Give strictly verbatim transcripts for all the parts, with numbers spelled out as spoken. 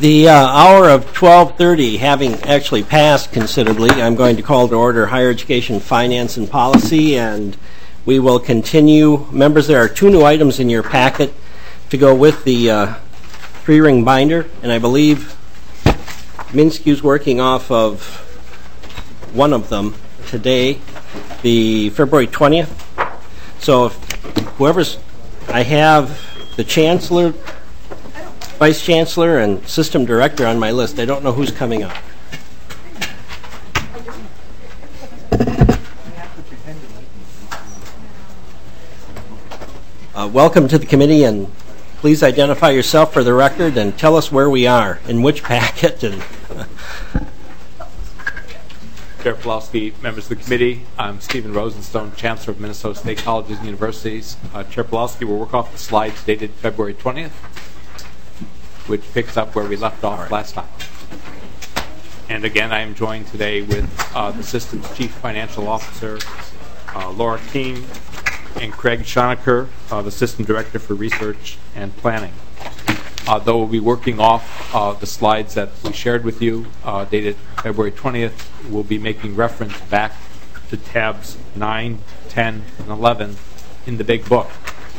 The uh, hour of twelve thirty having actually passed considerably, I'm going to call to order Higher Education Finance and Policy, and we will continue. Members, there are two new items in your packet to go with the uh, three-ring binder, and I believe Minskew's working off of one of them today, the February twentieth. So if whoever's, I have the Chancellor, Vice Chancellor, and System Director on my list. I don't know who's coming up. Uh, welcome to the committee, and please identify yourself for the record and tell us where we are, in which packet. And Chair Pawlowski, members of the committee, I'm Stephen Rosenstone, Chancellor of Minnesota State Colleges and Universities. Uh, Chair Pawlowski, we'll work off the slides dated February twentieth, which picks up where we left off right. last time. And again, I am joined today with uh, the System's Chief Financial Officer, uh, Laura King, and Craig Schonecker, uh, the System Director for Research and Planning. Uh, though we'll be working off uh, the slides that we shared with you, uh, dated February twentieth, we'll be making reference back to tabs nine, ten, and eleven in the big book.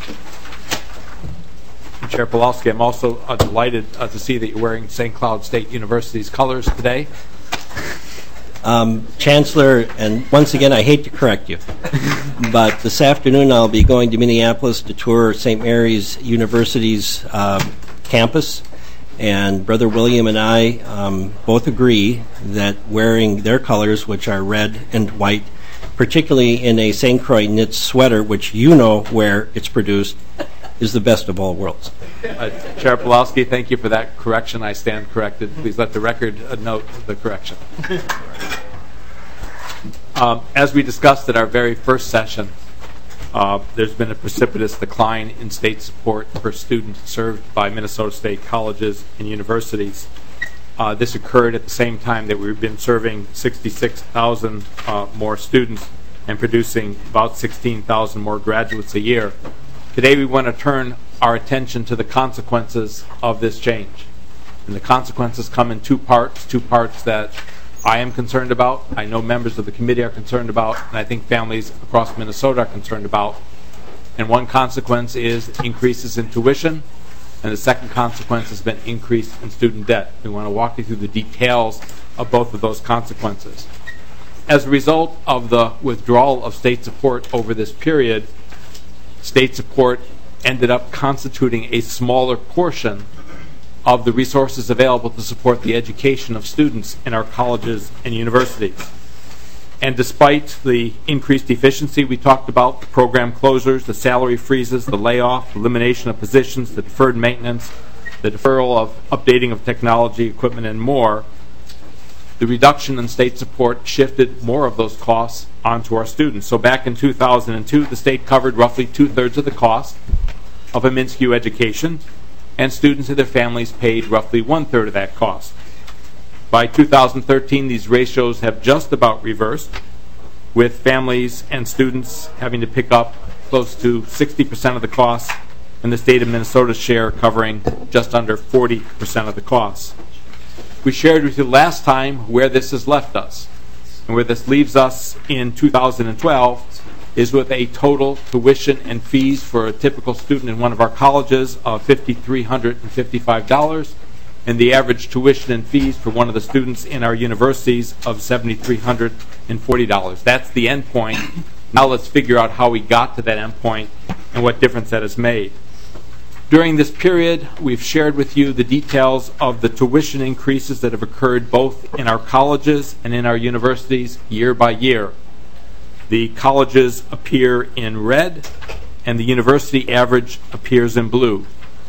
And Chair Pawlowski, I'm also uh, delighted uh, to see that you're wearing Saint Cloud State University's colors today. Um, Chancellor, and once again, I hate to correct you, but this afternoon I'll be going to Minneapolis to tour Saint Mary's University's uh, campus, and Brother William and I um, both agree that wearing their colors, which are red and white, particularly in a Saint Croix knit sweater, which you know where it's produced, is the best of all worlds. Uh, Chair Pawlowski, thank you for that correction. I stand corrected. Please let the record uh, note the correction. Um, as we discussed at our very first session, uh, there's been a precipitous decline in state support for students served by Minnesota State colleges and universities. Uh, this occurred at the same time that we've been serving sixty-six thousand uh, more students and producing about sixteen thousand more graduates a year. Today we want to turn our attention to the consequences of this change. And the consequences come in two parts, two parts that I am concerned about, I know members of the committee are concerned about, and I think families across Minnesota are concerned about. And one consequence is increases in tuition, and the second consequence has been increase in student debt. We want to walk you through the details of both of those consequences. As a result of the withdrawal of state support over this period, state support ended up constituting a smaller portion of the resources available to support the education of students in our colleges and universities. And despite the increased efficiency we talked about, the program closures, the salary freezes, the layoff, elimination of positions, the deferred maintenance, the deferral of updating of technology, equipment, and more, the reduction in state support shifted more of those costs onto our students. So back in two thousand two, the state covered roughly two-thirds of the cost of a Minskew education, and students and their families paid roughly one-third of that cost. By two thousand thirteen, these ratios have just about reversed, with families and students having to pick up close to sixty percent of the cost, and the state of Minnesota's share covering just under forty percent of the cost. We shared with you last time where this has left us, and where this leaves us in two thousand twelve is with a total tuition and fees for a typical student in one of our colleges of five thousand three hundred fifty-five dollars, and the average tuition and fees for one of the students in our universities of seven thousand three hundred forty dollars. That's the end point. Now let's figure out how we got to that end point and what difference that has made. During this period, we've shared with you the details of the tuition increases that have occurred both in our colleges and in our universities year by year. The colleges appear in red, and the university average appears in blue.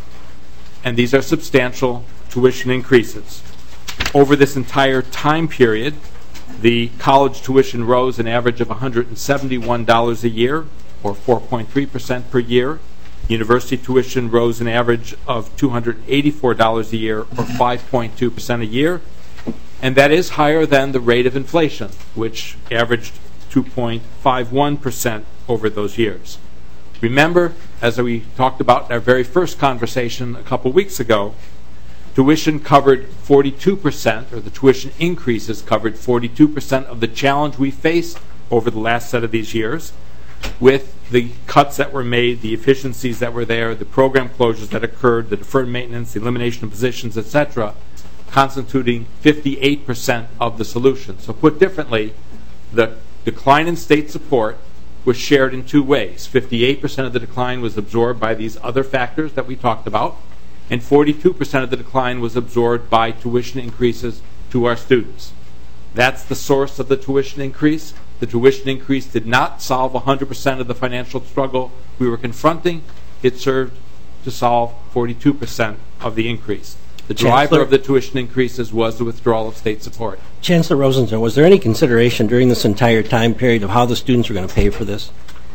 And these are substantial tuition increases. Over this entire time period, the college tuition rose an average of one hundred seventy-one dollars a year, or four point three percent per year. University tuition rose an average of two hundred eighty-four dollars a year, or five point two percent a year. And that is higher than the rate of inflation, which averaged two point five one percent over those years. Remember, as we talked about in our very first conversation a couple weeks ago, tuition covered forty-two percent, or the tuition increases covered forty-two percent of the challenge we faced over the last set of these years, with the cuts that were made, the efficiencies that were there, the program closures that occurred, the deferred maintenance, the elimination of positions, et cetera, constituting fifty-eight percent of the solution. So put differently, the decline in state support was shared in two ways. fifty-eight percent of the decline was absorbed by these other factors that we talked about, and forty-two percent of the decline was absorbed by tuition increases to our students. That's the source of the tuition increase. The tuition increase did not solve one hundred percent of the financial struggle we were confronting. It served to solve forty-two percent of the increase. The driver Chancellor, of the tuition increases was the withdrawal of state support. Chancellor Rosenthal, was there any consideration during this entire time period of how the students were going to pay for this?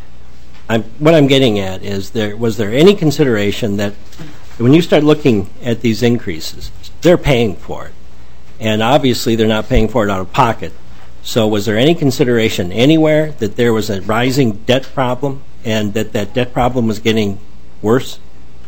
I'm, what I'm getting at is, there was there any consideration that when you start looking at these increases, they're paying for it, and obviously they're not paying for it out of pocket. So was there any consideration anywhere that there was a rising debt problem and that that debt problem was getting worse?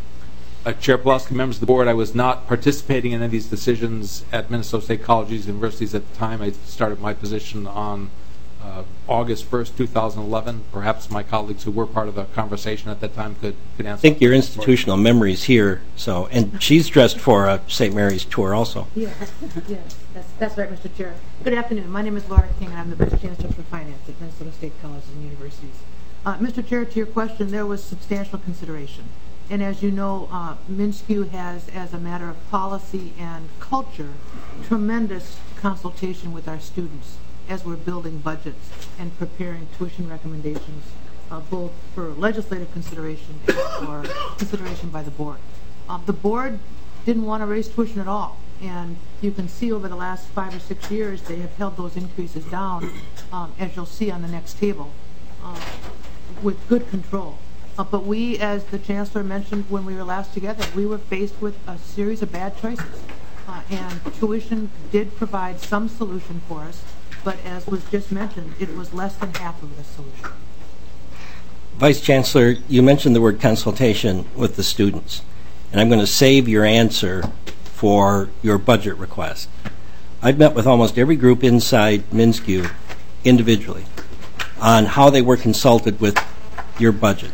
Uh, Chair Pawlowski, members of the board, I was not participating in any of these decisions at Minnesota State colleges and universities at the time. I started my position on uh, August first, two thousand eleven. Perhaps my colleagues who were part of the conversation at that time could, could answer. I think your institutional memory is here. So, and she's dressed for a Saint Mary's tour also. Yes, yes, that's, that's right, Mister Chair. Good afternoon. My name is Laura King, and I'm the Vice Chancellor for Finance at Minnesota State colleges and universities. Uh, Mister Chair, to your question, there was substantial consideration. And as you know, uh, MnSCU has, as a matter of policy and culture, tremendous consultation with our students as we're building budgets and preparing tuition recommendations, uh, both for legislative consideration and for consideration by the board. Uh, the board didn't want to raise tuition at all, and you can see over the last five or six years they have held those increases down, um, as you'll see on the next table, uh, with good control. Uh, but we, as the Chancellor mentioned when we were last together, we were faced with a series of bad choices. Uh, and tuition did provide some solution for us, but as was just mentioned, it was less than half of the solution. Vice Chancellor, you mentioned the word consultation with the students, and I'm going to save your answer for your budget request. I've met with almost every group inside MnSCU individually on how they were consulted with your budget.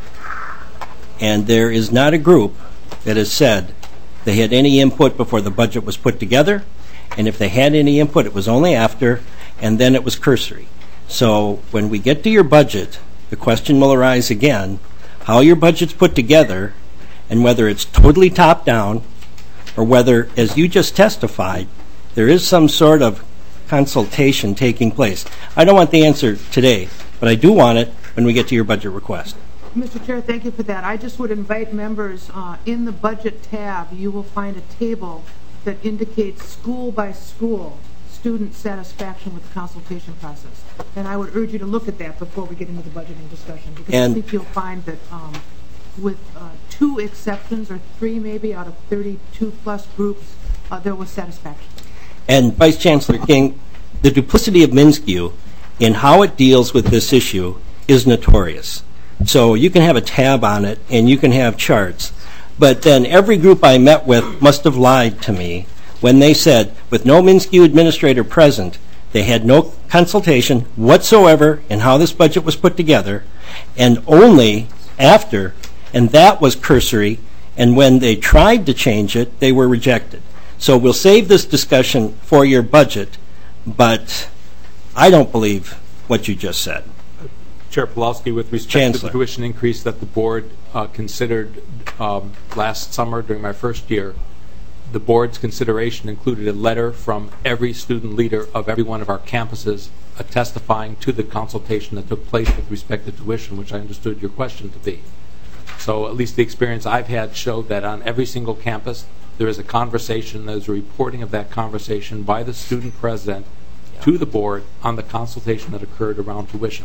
And there is not a group that has said they had any input before the budget was put together, and if they had any input, it was only after, and then it was cursory. So when we get to your budget, the question will arise again, how your budget's put together, and whether it's totally top-down, or whether, as you just testified, there is some sort of consultation taking place. I don't want the answer today, but I do want it when we get to your budget request. Mister Chair, thank you for that. I just would invite members, uh, in the budget tab, you will find a table that indicates school by school student satisfaction with the consultation process. And I would urge you to look at that before we get into the budgeting discussion, because and I think you'll find that um, with uh, two exceptions, or three maybe, out of thirty-two plus groups, uh, there was satisfaction. And Vice Chancellor King, the duplicity of MnSCU in how it deals with this issue is notorious. So you can have a tab on it and you can have charts, but then every group I met with must have lied to me when they said, with no MnSCU administrator present, they had no consultation whatsoever in how this budget was put together, and only after, and that was cursory, and when they tried to change it, they were rejected. So we'll save this discussion for your budget, but I don't believe what you just said. Chair Pawlowski, with respect Chancellor. to the tuition increase that the board uh, considered um, last summer during my first year, the board's consideration included a letter from every student leader of every one of our campuses uh, testifying to the consultation that took place with respect to tuition, which I understood your question to be. So at least the experience I've had showed that on every single campus there is a conversation, there's a reporting of that conversation by the student president yeah. to the board on the consultation that occurred around tuition.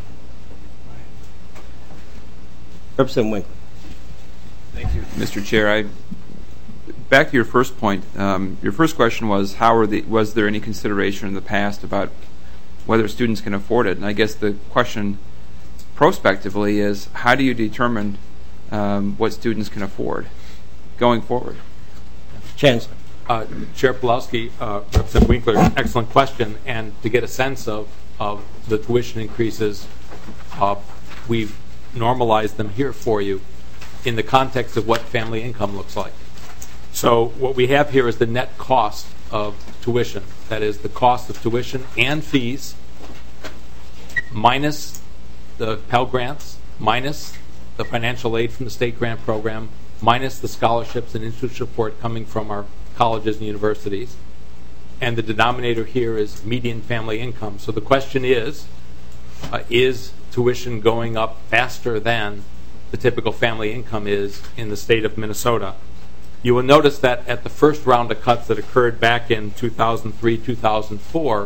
Representative Winkler. Thank you, Mister Chair. I, back to your first point. Um, your first question was, how are the, was there any consideration in the past about whether students can afford it? And I guess the question prospectively is, how do you determine um, what students can afford going forward? Chancellor. Uh, Chair Pawlowski, uh, Representative Winkler, excellent question. And to get a sense of, of the tuition increases, uh, we've normalized them here for you in the context of what family income looks like. So what we have here is the net cost of tuition. That is the cost of tuition and fees minus the Pell Grants, minus the financial aid from the state grant program, minus the scholarships and institutional support coming from our colleges and universities. And the denominator here is median family income. So the question is, uh, is tuition going up faster than the typical family income is in the state of Minnesota? You will notice that at the first round of cuts that occurred back in two thousand three, two thousand four,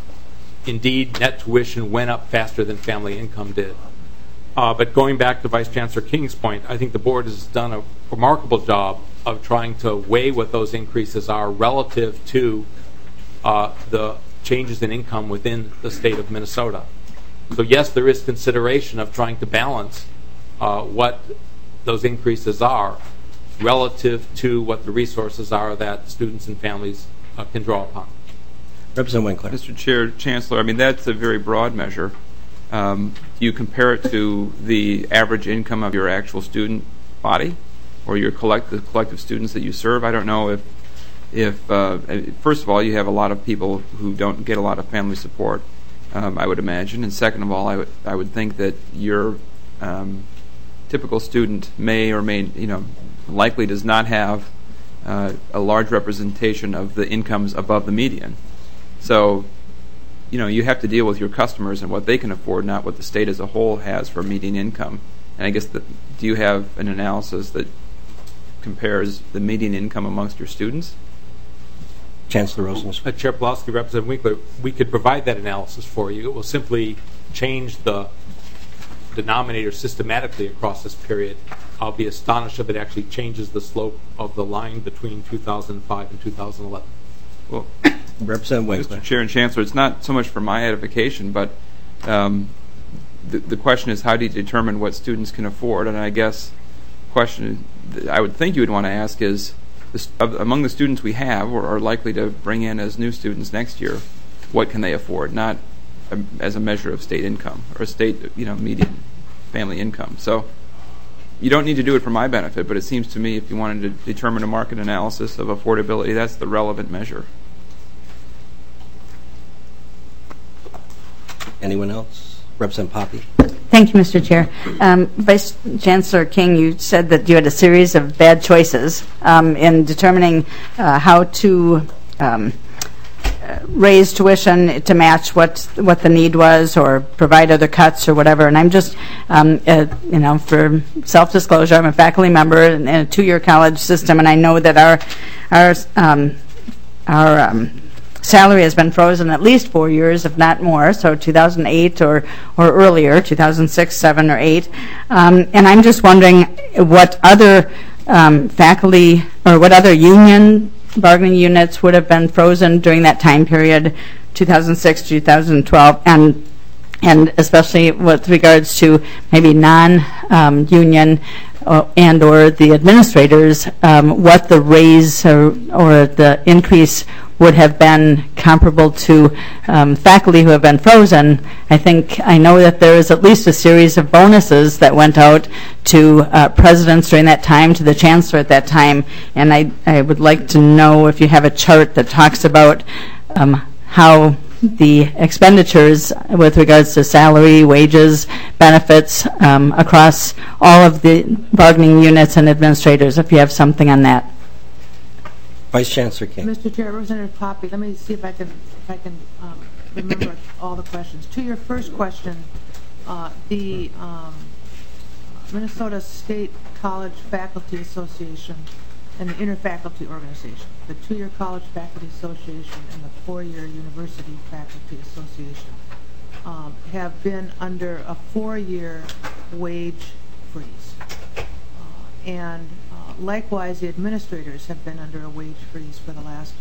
indeed net tuition went up faster than family income did. Uh, but going back to Vice Chancellor King's point, I think the board has done a remarkable job of trying to weigh what those increases are relative to uh, the changes in income within the state of Minnesota. So yes, there is consideration of trying to balance uh, what those increases are relative to what the resources are that students and families uh, can draw upon. Representative Winkler. Mister Chair, Chancellor, I mean, that's a very broad measure. Um, do you compare it to the average income of your actual student body or your collect- the collective students that you serve? I don't know if, if uh, first of all, you have a lot of people who don't get a lot of family support, um, I would imagine. And second of all, I would, I would think that your um, typical student may or may, you know, likely does not have uh, a large representation of the incomes above the median. So, you know, you have to deal with your customers and what they can afford, not what the state as a whole has for median income. And I guess, the, do you have an analysis that compares the median income amongst your students? Chancellor Rosen. Uh, Chair Pawlowski, Representative Winkler, we could provide that analysis for you. It will simply change the denominator systematically across this period. I'll be astonished if it actually changes the slope of the line between two thousand five and two thousand eleven. Well, Representative Winkler. Mister Chair and Chancellor, it's not so much for my edification, but um, the, the question is, how do you determine what students can afford? And I guess the question I would think you would want to ask is, this, of, among the students we have or are likely to bring in as new students next year, what can they afford? Not a, as a measure of state income or state, you know, median family income. So you don't need to do it for my benefit, but it seems to me if you wanted to determine a market analysis of affordability, that's the relevant measure. Anyone else? Representative Poppe. Thank you, Mister Chair. Um, Vice Chancellor King, you said that you had a series of bad choices um, in determining uh, how to um, raise tuition to match what what the need was, or provide other cuts, or whatever. And I'm just, um, uh, you know, for self-disclosure, I'm a faculty member in a two-year college system, and I know that our our um, our um, salary has been frozen at least four years, if not more, so two thousand eight or, or earlier, two thousand six, seven, or eight. Um, and I'm just wondering what other um, faculty or what other union bargaining units would have been frozen during that time period, two thousand six, two thousand twelve, and and especially with regards to maybe non-union um, uh, and or the administrators, um, what the raise or, or the increase would have been comparable to um, faculty who have been frozen. I think I know that there is at least a series of bonuses that went out to uh, presidents during that time, to the chancellor at that time, and I, I would like to know if you have a chart that talks about um, how the expenditures with regards to salary, wages, benefits um, across all of the bargaining units and administrators, if you have something on that. Vice Chancellor King. Mister Chair, Representative Poppe, let me see if I can if I can um, remember all the questions. To your first question, uh, the um, Minnesota State College Faculty Association and the Interfaculty Organization, the two-year College Faculty Association and the four-year University Faculty Association, um, have been under a four-year wage freeze. Uh, and uh, likewise, the administrators have been under a wage freeze for the last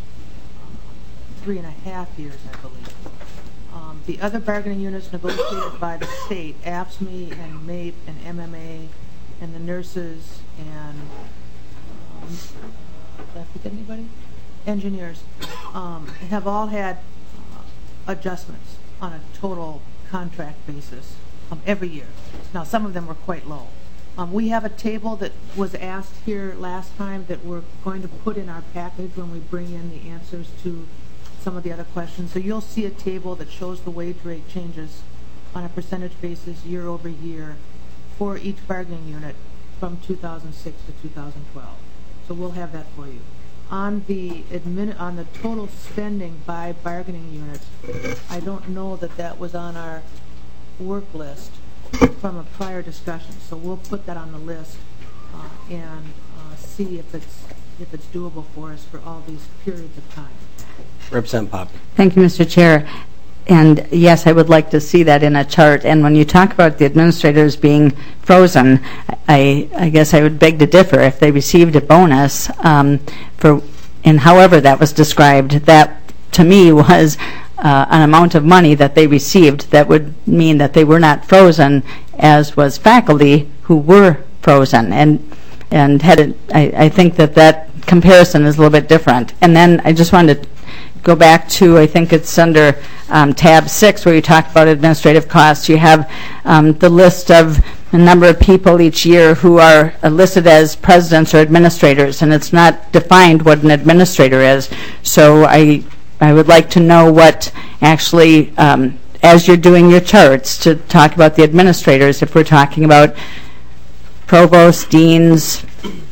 uh, three and a half years, I believe. Um, the other bargaining units negotiated by the state, A F S M E and MAPE and M M A and the nurses and, um, did I forget anybody? engineers um, have all had uh, adjustments on a total contract basis um, every year. Now, some of them were quite low. Um, we have a table that was asked here last time that we're going to put in our package when we bring in the answers to some of the other questions. So you'll see a table that shows the wage rate changes on a percentage basis year over year for each bargaining unit from two thousand six to two thousand twelve. So we'll have that for you. On the admin, on the total spending by bargaining unit, I don't know that that was on our work list from a prior discussion. So we'll put that on the list uh, and uh, see if it's if it's doable for us for all these periods of time. Representative Poppe. Thank you, Mister Chair. And yes, I would like to see that in a chart. And when you talk about the administrators being frozen, I, I guess I would beg to differ. If they received a bonus um, for, and however that was described, that to me was uh, an amount of money that they received that would mean that they were not frozen, as was faculty who were frozen. And and had it, I, I think that that comparison is a little bit different. And then I just wanted to go back to, I think it's under um, tab six where you talk about administrative costs. You have um, the list of a number of people each year who are uh, listed as presidents or administrators, and it's not defined what an administrator is. So I, I would like to know what actually, um, as you're doing your charts, to talk about the administrators, if we're talking about provosts, deans,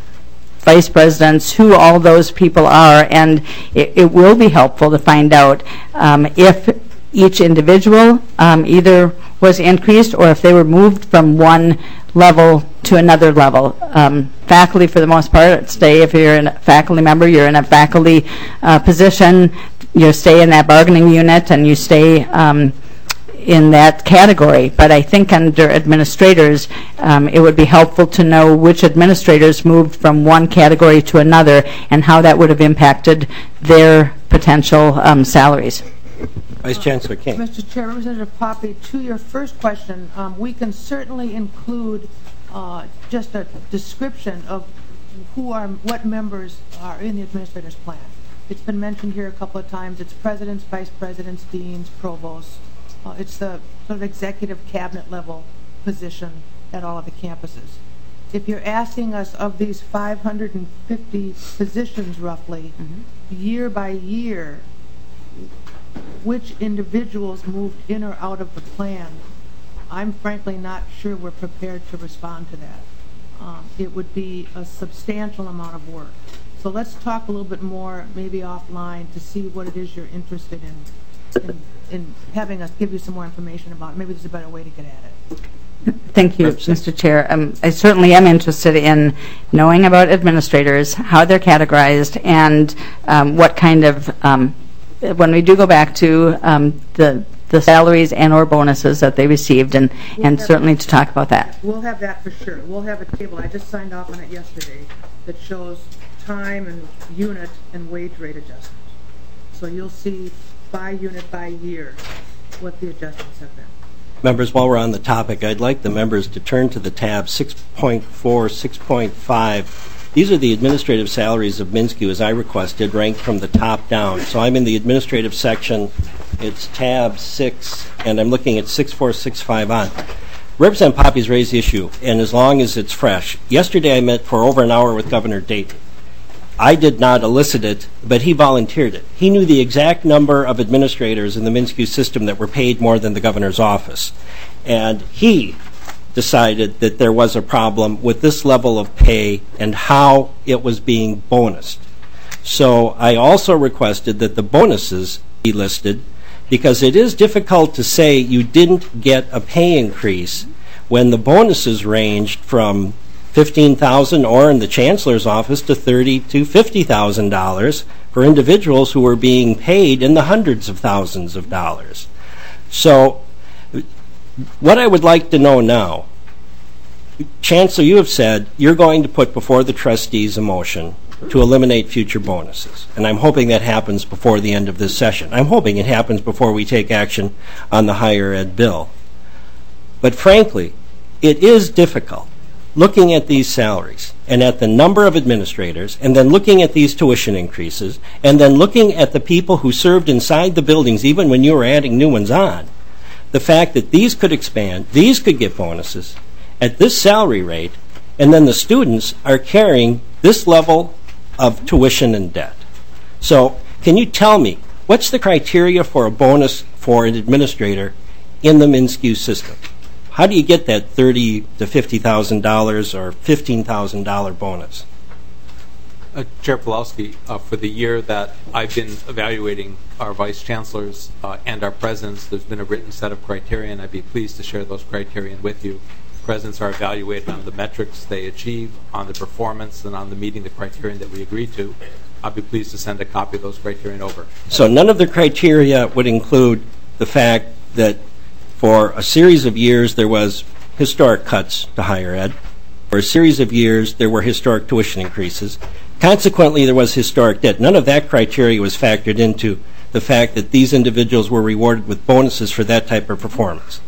vice presidents, who all those people are, and it, it will be helpful to find out um, if each individual um, either was increased or if they were moved from one level to another level. Um, faculty, for the most part, stay. If you're a faculty member, you're in a faculty uh, position, you stay in that bargaining unit, and you stay um, in that category. But I think under administrators, um, it would be helpful to know which administrators moved from one category to another and how that would have impacted their potential um, salaries. Vice Chancellor King. Mister Chair, Representative Poppe, to your first question, um, we can certainly include uh, just a description of who are, what members are in the administrator's plan. It's been mentioned here a couple of times. It's presidents, vice presidents, deans, provosts. Uh, it's the sort of executive cabinet level position at all of the campuses. If you're asking us of these five hundred fifty positions roughly, mm-hmm. year by year, which individuals moved in or out of the plan, I'm frankly not sure we're prepared to respond to that. Um, it would be a substantial amount of work. So let's talk a little bit more, maybe offline, to see what it is you're interested in, in, in having us give you some more information about it. Maybe there's a better way to get at it. Thank you, Mister Chair. Um, I certainly am interested in knowing about administrators, how they're categorized, and um, what kind of, um, when we do go back to um, the the salaries and or bonuses that they received, and, we'll and certainly that. to talk about that. We'll have that for sure. We'll have a table. I just signed off on it yesterday that shows time and unit and wage rate adjustments. So you'll see by unit by year what the adjustments have been. Members, while we're on the topic, I'd like the members to turn to the tab six point four, six point five. These are the administrative salaries of Minsky, as I requested, ranked from the top down. So I'm in the administrative section. It's tab six, and I'm looking at six four six five on. Representative Poppe's raised the issue, and as long as it's fresh. Yesterday I met for over an hour with Governor Dayton. I did not elicit it, but he volunteered it. He knew the exact number of administrators in the Minsky system that were paid more than the governor's office. And he decided that there was a problem with this level of pay and how it was being bonused. So I also requested that the bonuses be listed, because it is difficult to say you didn't get a pay increase when the bonuses ranged from fifteen thousand dollars or in the chancellor's office to thirty thousand to fifty thousand dollars for individuals who were being paid in the hundreds of thousands of dollars. So what I would like to know now, Chancellor, you have said you're going to put before the trustees a motion to eliminate future bonuses, and I'm hoping that happens before the end of this session. I'm hoping it happens before we take action on the higher ed bill. But frankly, it is difficult looking at these salaries and at the number of administrators, and then looking at these tuition increases, and then looking at the people who served inside the buildings even when you were adding new ones on, the fact that these could expand, these could get bonuses at this salary rate, and then the students are carrying this level of tuition and debt. So can you tell me, what's the criteria for a bonus for an administrator in the MnSCU system? How do you get that thirty thousand to fifty thousand dollars or fifteen thousand dollars bonus? Uh, Chair Pawlowski, uh, for the year that I've been evaluating our vice chancellors uh, and our presidents, there's been a written set of criteria, and I'd be pleased to share those criteria with you. Presidents are evaluated on the metrics they achieve, on the performance, and on the meeting the criterion that we agreed to. I'll be pleased to send a copy of those criteria over. So none of the criteria would include the fact that for a series of years there was historic cuts to higher ed. For a series of years there were historic tuition increases. Consequently, there was historic debt. None of that criteria was factored into the fact that these individuals were rewarded with bonuses for that type of performance.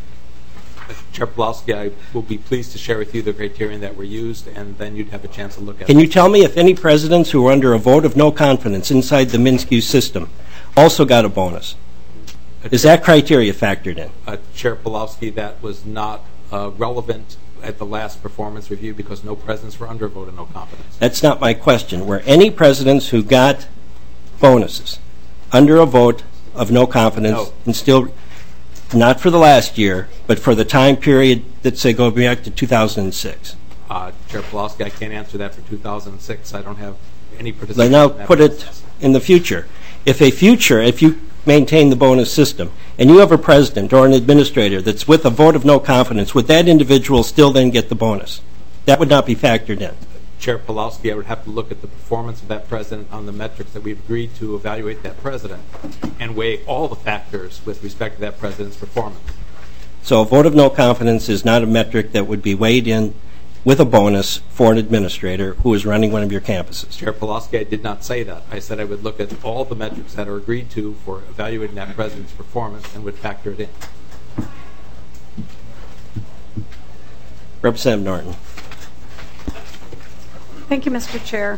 Chair Pawlowski, I will be pleased to share with you the criterion that were used, and then you'd have a chance to look at it. Can you tell me if any presidents who were under a vote of no confidence inside the MnSCU system also got a bonus? Is that criteria factored in? Uh, Chair Pawlowski, that was not uh, relevant at the last performance review because no presidents were under a vote of no confidence. That's not my question. Were any presidents who got bonuses under a vote of no confidence No. and still, not for the last year, but for the time period that, say, go back to two thousand six? Uh, Chair Pawlowski, I can't answer that for two thousand six. I don't have any Then participation now in that put it process. in the future. If a future, if you maintain the bonus system, and you have a president or an administrator that's with a vote of no confidence, would that individual still then get the bonus? That would not be factored in. Chair Pawlowski, I would have to look at the performance of that president on the metrics that we've agreed to evaluate that president and weigh all the factors with respect to that president's performance. So a vote of no confidence is not a metric that would be weighed in with a bonus for an administrator who is running one of your campuses. Chair Pawlowski, I did not say that. I said I would look at all the metrics that are agreed to for evaluating that president's performance and would factor it in. Representative Norton. Thank you, Mister Chair.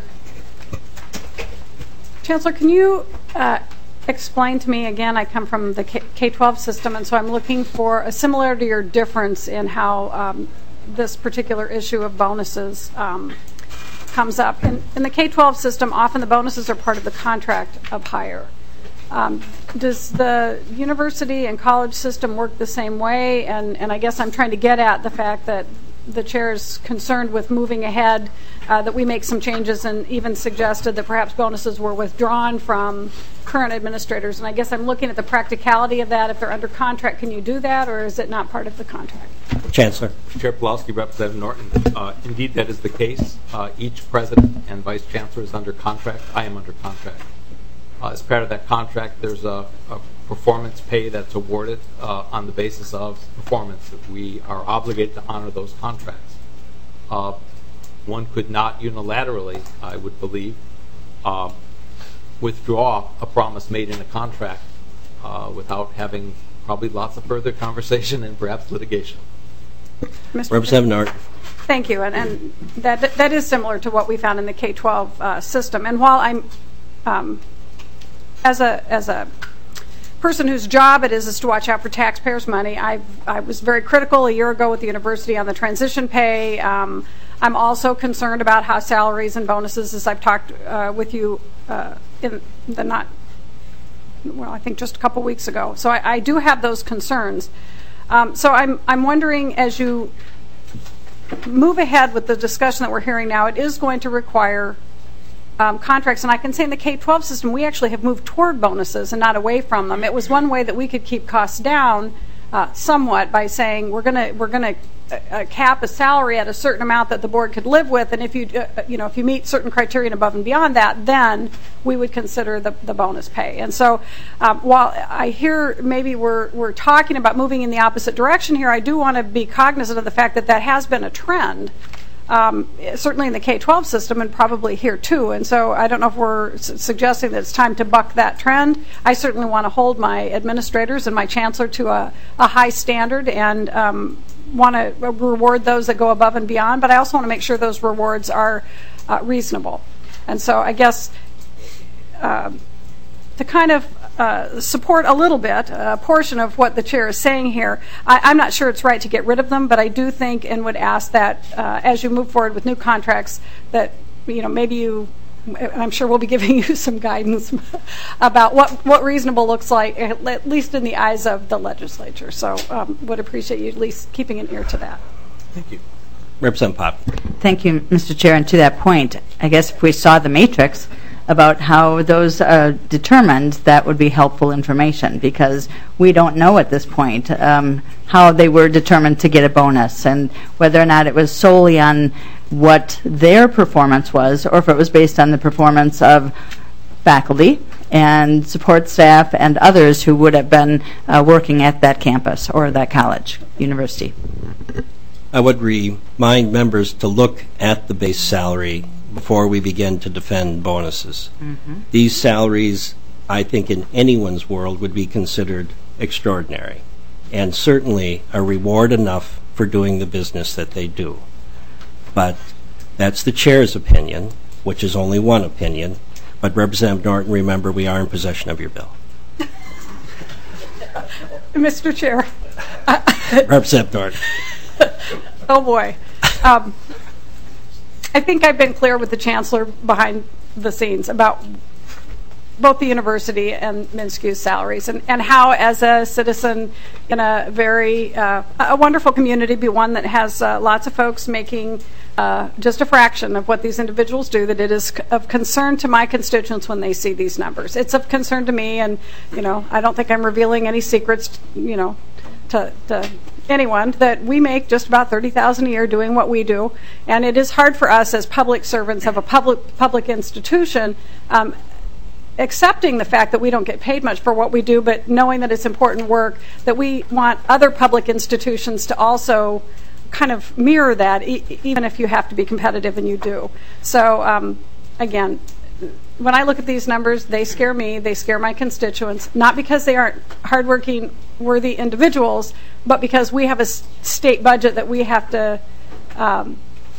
Chancellor, can you uh, explain to me again, I come from the K twelve system, and so I'm looking for a similarity or difference in how um, this particular issue of bonuses um, comes up. In, in the K twelve system, often the bonuses are part of the contract of hire. Um, does the university and college system work the same way? And, and I guess I'm trying to get at the fact that the chair is concerned with moving ahead, uh, that we make some changes, and even suggested that perhaps bonuses were withdrawn from current administrators. And I guess I'm looking at the practicality of that. If they're under contract, can you do that, or is it not part of the contract? Chancellor. Chair Pawlowski, Representative Norton, uh, indeed that is the case. Uh, each president and vice chancellor is under contract. I am under contract. Uh, as part of that contract, there's a, a performance pay that's awarded uh, on the basis of performance. That we are obligated to honor those contracts. Uh, one could not unilaterally, I would believe, uh, withdraw a promise made in a contract uh, without having probably lots of further conversation and perhaps litigation. Mister Representative Norton. Thank you, and, and that that is similar to what we found in the K twelve uh, system. And while I'm, um, as a as a person whose job it is is to watch out for taxpayers' money, I I was very critical a year ago with the university on the transition pay. Um, I'm also concerned about how salaries and bonuses, as I've talked uh, with you uh, in the not, well, I think just a couple weeks ago. So I, I do have those concerns. Um, so I'm I'm wondering, as you move ahead with the discussion that we're hearing now, it is going to require um, contracts. And I can say in the K twelve system, we actually have moved toward bonuses and not away from them. It was one way that we could keep costs down uh, somewhat by saying we're going to we're going to uh, cap a salary at a certain amount that the board could live with, and if you uh, you know if you meet certain criteria above and beyond that, then we would consider the, the bonus pay. And so um, while I hear maybe we're we're talking about moving in the opposite direction here, I do want to be cognizant of the fact that that has been a trend, um, certainly in the K twelve system and probably here too. And so I don't know if we're su- suggesting that it's time to buck that trend. I certainly want to hold my administrators and my chancellor to a, a high standard, and um, want to reward those that go above and beyond, but I also want to make sure those rewards are uh, reasonable. And so I guess uh, to kind of uh, support a little bit, a portion of what the chair is saying here, I, I'm not sure it's right to get rid of them, but I do think and would ask that uh, as you move forward with new contracts that, you know, maybe you, I'm sure we'll be giving you some guidance about what, what reasonable looks like, at least in the eyes of the legislature. So um, would appreciate you at least keeping an ear to that. Thank you. Representative Pop. Thank you, Mister Chair. And to that point, I guess if we saw the matrix about how those are determined, that would be helpful information, because we don't know at this point um, how they were determined to get a bonus and whether or not it was solely on what their performance was or if it was based on the performance of faculty and support staff and others who would have been uh, working at that campus or that college, university. I would remind members to look at the base salary before we begin to defend bonuses. Mm-hmm. These salaries, I think, in anyone's world would be considered extraordinary and certainly a reward enough for doing the business that they do. But that's the chair's opinion, which is only one opinion. But Representative Norton, remember, we are in possession of your bill. Mister Chair. Representative Norton. Oh, boy. Um, I think I've been clear with the Chancellor behind the scenes about both the university and MnSCU's salaries, and, and how, as a citizen in a very uh, a wonderful community, be one that has uh, lots of folks making uh, just a fraction of what these individuals do, that it is c- of concern to my constituents when they see these numbers. It's of concern to me, and you know, I don't think I'm revealing any secrets, you know, to, to anyone, that we make just about thirty thousand dollars a year doing what we do, and it is hard for us as public servants of a public public institution um, accepting the fact that we don't get paid much for what we do, but knowing that it's important work, that we want other public institutions to also kind of mirror that, e- even if you have to be competitive, and you do. So um, again, when I look at these numbers, they scare me, they scare my constituents, not because they aren't hardworking, worthy individuals, but because we have a s- state budget that we have to um,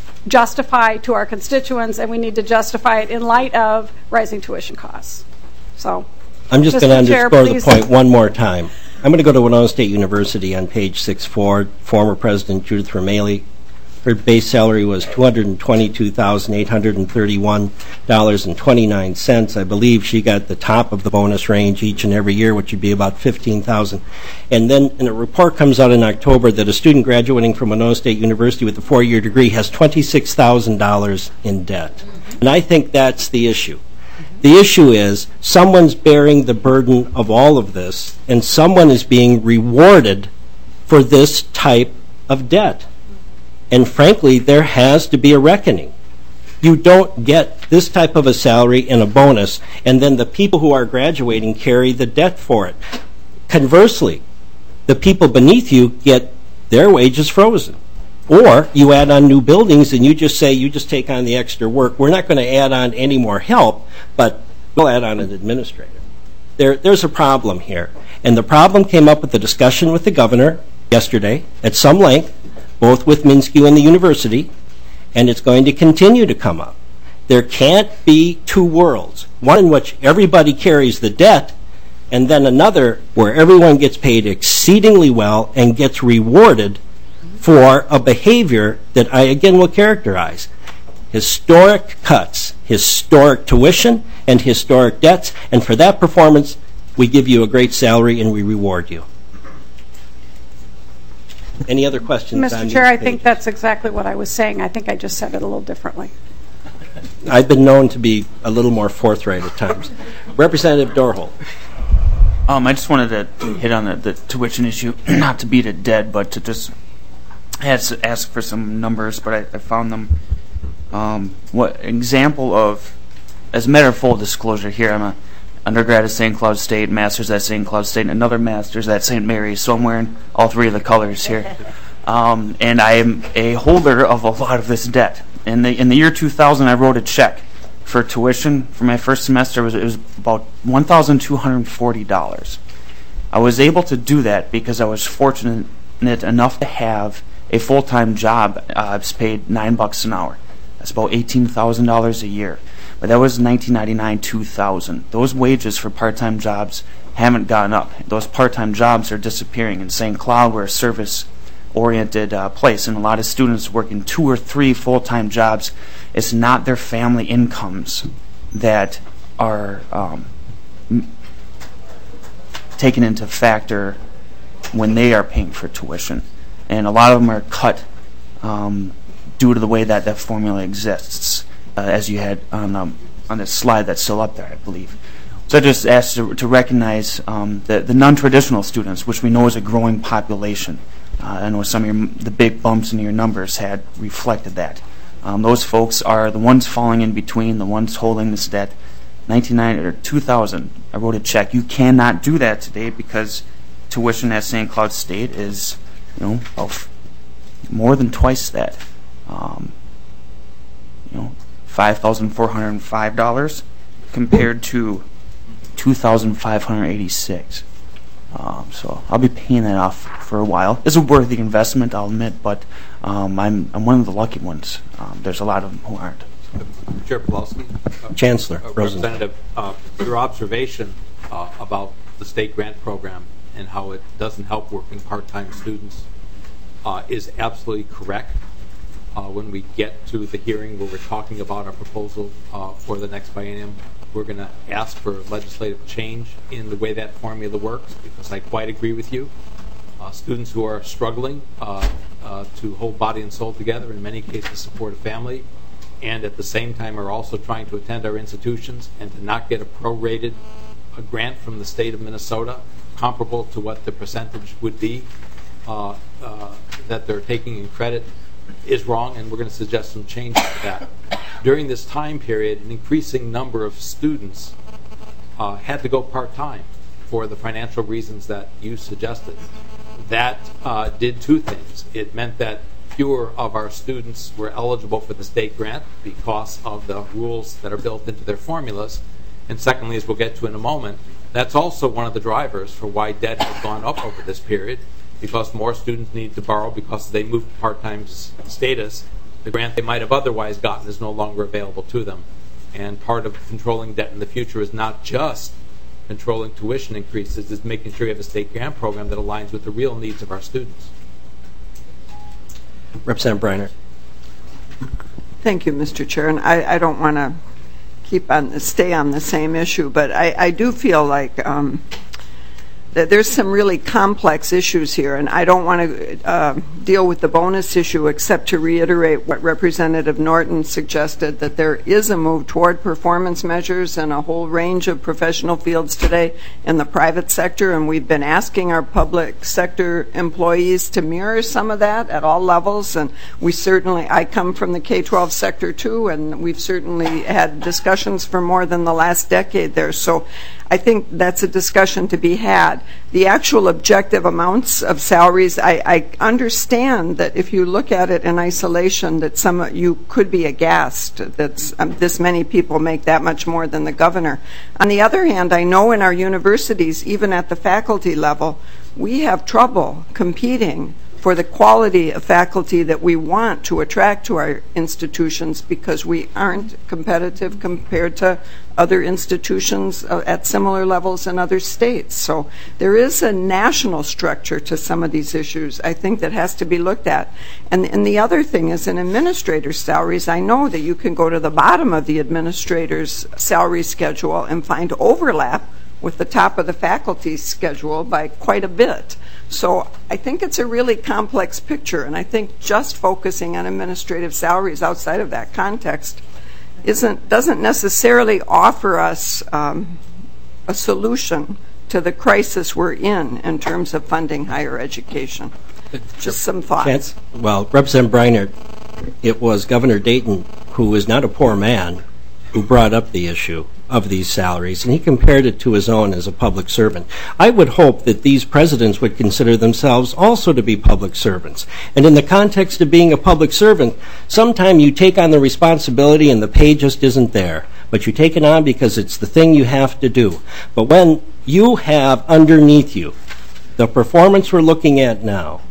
justify to our constituents, and we need to justify it in light of rising tuition costs. So, I'm just going to underscore the point one more time. I'm going to go to Winona State University on page six four. Former President Judith Vermaele, her base salary was two hundred twenty-two thousand eight hundred thirty-one dollars and twenty-nine cents. I believe she got the top of the bonus range each and every year, which would be about fifteen thousand dollars. And then and a report comes out in October that a student graduating from Winona State University with a four-year degree has twenty-six thousand dollars in debt. And I think that's the issue. The issue is someone's bearing the burden of all of this, and someone is being rewarded for this type of debt. And frankly, there has to be a reckoning. You don't get this type of a salary and a bonus, and then the people who are graduating carry the debt for it. Conversely, the people beneath you get their wages frozen. Or you add on new buildings and you just say, you just take on the extra work. We're not going to add on any more help, but we'll add on an administrator. There, there's a problem here. And the problem came up with the discussion with the governor yesterday at some length, both with MnSCU and the university, and it's going to continue to come up. There can't be two worlds, one in which everybody carries the debt, and then another where everyone gets paid exceedingly well and gets rewarded for a behavior that I again will characterize. Historic cuts, historic tuition, and historic debts, and for that performance, we give you a great salary and we reward you. Any other questions? Mister Chair, I think that's exactly what I was saying. I think I just said it a little differently. I've been known to be a little more forthright at times. Representative Dorholt. Um, I just wanted to hit on the, the tuition issue, not to beat it dead, but to just ask, ask for some numbers, but I, I found them. Um, what example of, as a matter of full disclosure here, I'm a undergrad at Saint Cloud State, master's at Saint Cloud State, and another master's at Saint Mary's, so I'm wearing all three of the colors here. Um, and I am a holder of a lot of this debt. In the in the year two thousand, I wrote a check for tuition for my first semester. It was, it was about one thousand two hundred forty dollars. I was able to do that because I was fortunate enough to have a full-time job uh, is paid nine bucks an hour. That's about eighteen thousand dollars a year. But that was nineteen ninety-nine, two thousand. Those wages for part-time jobs haven't gone up. Those part-time jobs are disappearing. In Saint Cloud, we're a service-oriented uh, place, and a lot of students working two or three full-time jobs. It's not their family incomes that are um, m- taken into factor when they are paying for tuition. And a lot of them are cut um, due to the way that that formula exists, uh, as you had on, um, on this slide that's still up there, I believe. So I just asked to, to recognize um, the, the non-traditional students, which we know is a growing population. Uh, I know some of your, the big bumps in your numbers had reflected that. Um, those folks are the ones falling in between, the ones holding this debt. nineteen ninety or two thousand, I wrote a check. You cannot do that today because tuition at Saint Cloud State is, you know, of more than twice that. Um, you know, five thousand four hundred five dollars compared to two thousand five hundred eighty-six. Um, so I'll be paying that off for a while. It's a worthy investment, I'll admit, but um, I'm I'm one of the lucky ones. Um, there's a lot of them who aren't. Chair Pawlowski. Uh, Chancellor uh, Rosen. Representative, uh, your observation uh, about the state grant program and how it doesn't help working part-time students uh, is absolutely correct. Uh, when we get to the hearing where we're talking about our proposal uh, for the next biennium, we're going to ask for legislative change in the way that formula works, because I quite agree with you. Uh, students who are struggling uh, uh, to hold body and soul together, in many cases support a family, and at the same time are also trying to attend our institutions and to not get a prorated a grant from the state of Minnesota comparable to what the percentage would be uh, uh, that they're taking in credit is wrong, and we're going to suggest some change to that. During this time period, an increasing number of students uh, had to go part-time for the financial reasons that you suggested. That uh, did two things. It meant that fewer of our students were eligible for the state grant because of the rules that are built into their formulas. And secondly, as we'll get to in a moment, that's also one of the drivers for why debt has gone up over this period, because more students need to borrow because they move to part-time status. The grant they might have otherwise gotten is no longer available to them. And part of controlling debt in the future is not just controlling tuition increases, it's making sure you have a state grant program that aligns with the real needs of our students. Representative Briner. Thank you, Mister Chair. And I, I don't want to keep on stay on the same issue, but I, I do feel like um, that there's some really complex issues here, and I don't want to uh, deal with the bonus issue except to reiterate what Representative Norton suggested, that there is a move toward performance measures in a whole range of professional fields today in the private sector, and we've been asking our public sector employees to mirror some of that at all levels, and we certainly, I come from the K twelve sector too, and we've certainly had discussions for more than the last decade there, so I think that's a discussion to be had. The actual objective amounts of salaries, I, I understand that if you look at it in isolation, that some you could be aghast that um, this many people make that much more than the governor. On the other hand, I know in our universities, even at the faculty level, we have trouble competing for the quality of faculty that we want to attract to our institutions because we aren't competitive compared to other institutions uh, at similar levels in other states. So there is a national structure to some of these issues, I think, that has to be looked at. And, and the other thing is in administrators' salaries, I know that you can go to the bottom of the administrator's salary schedule and find overlap with the top of the faculty schedule by quite a bit. So I think it's a really complex picture, and I think just focusing on administrative salaries outside of that context isn't doesn't necessarily offer us um, a solution to the crisis we're in in terms of funding higher education. Just some thoughts. Chance? Well, Representative Briner, it was Governor Dayton, who is not a poor man, who brought up the issue of these salaries, and he compared it to his own as a public servant. I would hope that these presidents would consider themselves also to be public servants. And in the context of being a public servant, sometimes you take on the responsibility and the pay just isn't there, but you take it on because it's the thing you have to do. But when you have underneath you the performance we're looking at now,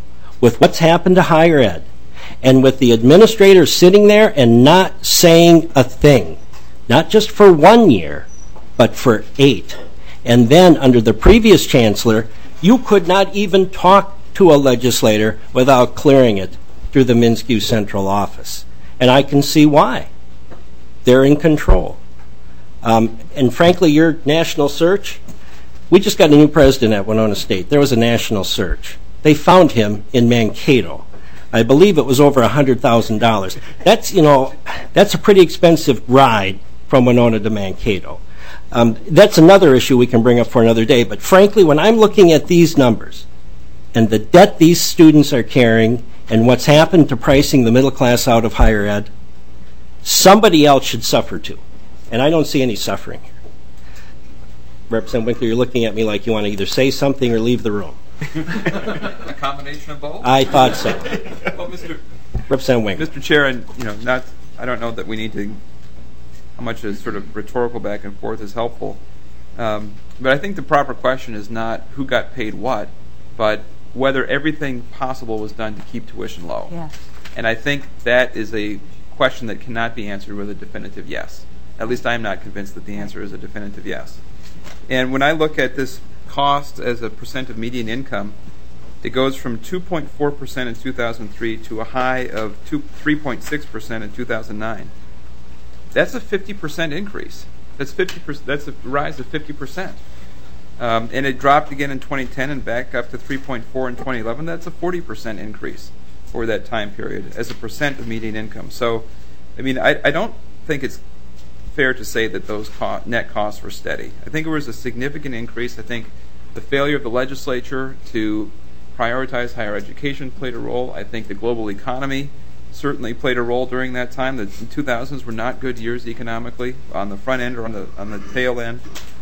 with what's happened to higher ed, and with the administrators sitting there and not saying a thing, not just for one year, but for eight. And then under the previous chancellor, you could not even talk to a legislator without clearing it through the Minsky Central Office. And I can see why. They're in control. Um, and frankly, your national search, we just got a new president at Winona State. There was a national search. They found him in Mankato. I believe it was over one hundred thousand dollars. That's, you know, that's a pretty expensive ride from Winona to Mankato. Um, that's another issue we can bring up for another day. But frankly, when I'm looking at these numbers and the debt these students are carrying and what's happened to pricing the middle class out of higher ed, somebody else should suffer too. And I don't see any suffering here. Representative Winkler, you're looking at me like you want to either say something or leave the room. A combination of both? I thought so. Well, Mister Representative Winkler. Mister Chair, and you know, not I don't know that we need to how much a sort of rhetorical back and forth is helpful. Um, but I think the proper question is not who got paid what, but whether everything possible was done to keep tuition low. Yes. And I think that is a question that cannot be answered with a definitive yes. At least I'm not convinced that the answer is a definitive yes. And when I look at this cost as a percent of median income, it goes from two point four percent in two thousand three to a high of three point six percent in two thousand nine. That's a fifty percent increase. That's fifty percent. That's a rise of fifty percent. Um, and it dropped again in twenty ten and back up to three point four in twenty eleven. That's a forty percent increase over that time period as a percent of median income. So, I mean, I, I don't think it's fair to say that those co- net costs were steady. I think it was a significant increase. I think the failure of the legislature to prioritize higher education played a role. I think the global economy certainly played a role during that time. The two thousands were not good years economically on the front end or on the on the tail end.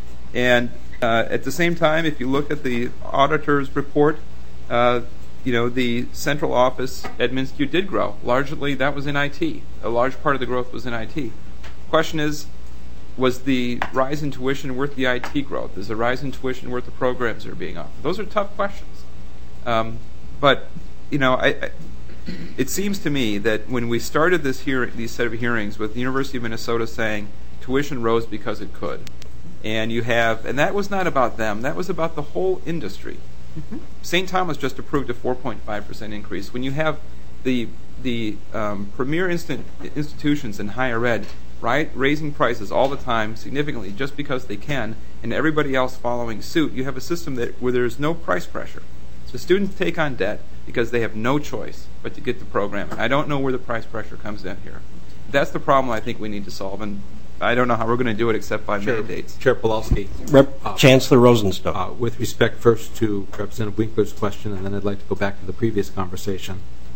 And uh, at the same time, if you look at the auditor's report, uh, you know, the central office at Minsky did grow. Largely, that was in I T. A large part of the growth was in I T. Question is, was the rise in tuition worth the I T growth? Is the rise in tuition worth the programs that are being offered? Those are tough questions. Um, but, you know, I, I, it seems to me that when we started this hear- these set of hearings with the University of Minnesota saying tuition rose because it could, and you have, and that was not about them, that was about the whole industry. Mm-hmm. Saint Thomas just approved a four point five percent increase. When you have the the um, premier instant institutions in higher ed, right, raising prices all the time significantly just because they can, and everybody else following suit, you have a system that where there's no price pressure. So students take on debt because they have no choice but to get the program. I don't know where the price pressure comes in here. That's the problem I think we need to solve, and I don't know how we're going to do it except by Chair, mandates. Chair Pawlowski. Rep- uh, Chancellor Rosenstock. Uh, with respect first to Representative Winkler's question, and then I'd like to go back to the previous conversation,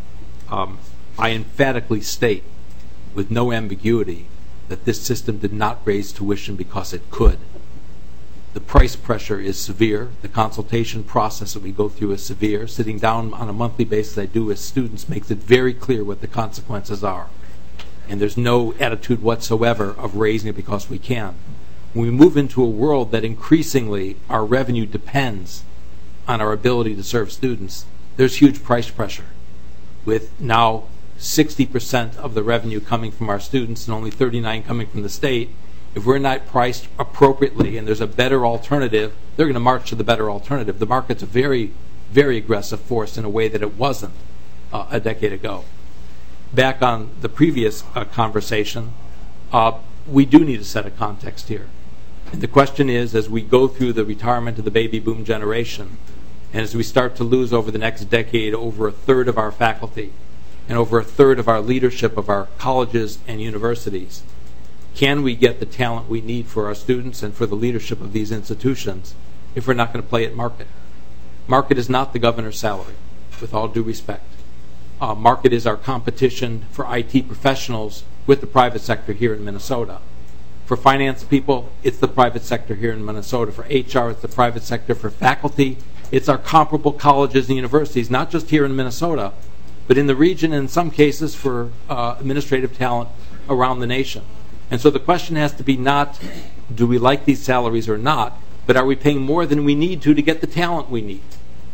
um, I emphatically state with no ambiguity that this system did not raise tuition because it could. The price pressure is severe. The consultation process that we go through is severe. Sitting down on a monthly basis I do with students makes it very clear what the consequences are. And there's no attitude whatsoever of raising it because we can. When we move into a world that increasingly our revenue depends on our ability to serve students, there's huge price pressure. With now sixty percent of the revenue coming from our students and only thirty-nine coming from the state, if we're not priced appropriately and there's a better alternative, they're going to march to the better alternative. The market's a very, very aggressive force in a way that it wasn't uh, a decade ago. Back on the previous uh, conversation, uh, we do need to set a context here. And the question is, as we go through the retirement of the baby boom generation, and as we start to lose over the next decade over a third of our faculty and over a third of our leadership of our colleges and universities, can we get the talent we need for our students and for the leadership of these institutions if we're not going to play at market? Market is not the governor's salary, with all due respect. Uh, market is our competition for I T professionals with the private sector here in Minnesota. For finance people, it's the private sector here in Minnesota. For H R, it's the private sector. For faculty, it's our comparable colleges and universities, not just here in Minnesota, but in the region, and in some cases for uh, administrative talent around the nation. And so the question has to be not, do we like these salaries or not, but are we paying more than we need to to get the talent we need?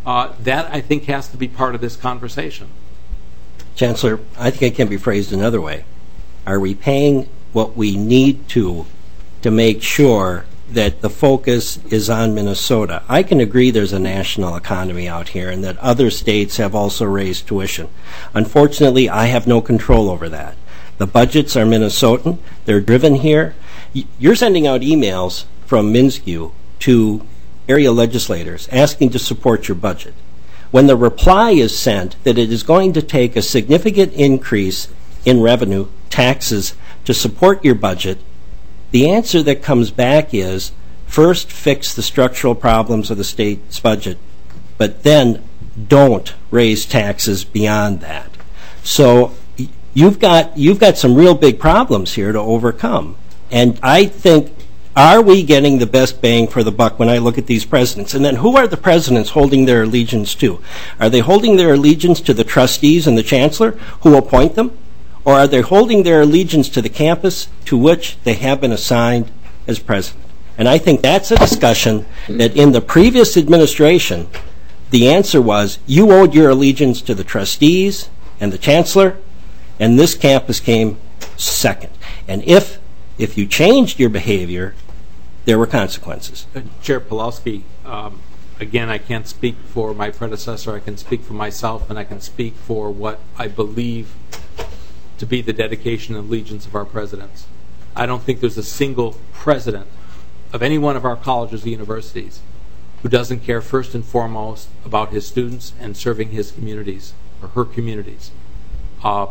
Uh, that, I think, has to be part of this conversation. Chancellor, I think it can be phrased another way. Are we paying what we need to to make sure that the focus is on Minnesota? I can agree there's a national economy out here and that other states have also raised tuition. Unfortunately, I have no control over that. The budgets are Minnesotan. They're driven here. You're sending out emails from Minskew to area legislators asking to support your budget. When the reply is sent that it is going to take a significant increase in revenue, taxes, to support your budget, the answer that comes back is, first fix the structural problems of the state's budget, but then don't raise taxes beyond that. So you've got you've got some real big problems here to overcome. And I think, are we getting the best bang for the buck when I look at these presidents? And then who are the presidents holding their allegiance to? Are they holding their allegiance to the trustees and the chancellor who appoint them? Or are they holding their allegiance to the campus to which they have been assigned as president? And I think that's a discussion that in the previous administration, the answer was you owed your allegiance to the trustees and the chancellor, and this campus came second. And if if you changed your behavior, there were consequences. Uh, Chair Pawlowski, um, again, I can't speak for my predecessor. I can speak for myself, and I can speak for what I believe to be the dedication and allegiance of our presidents. I don't think there's a single president of any one of our colleges or universities who doesn't care first and foremost about his students and serving his communities or her communities. Uh,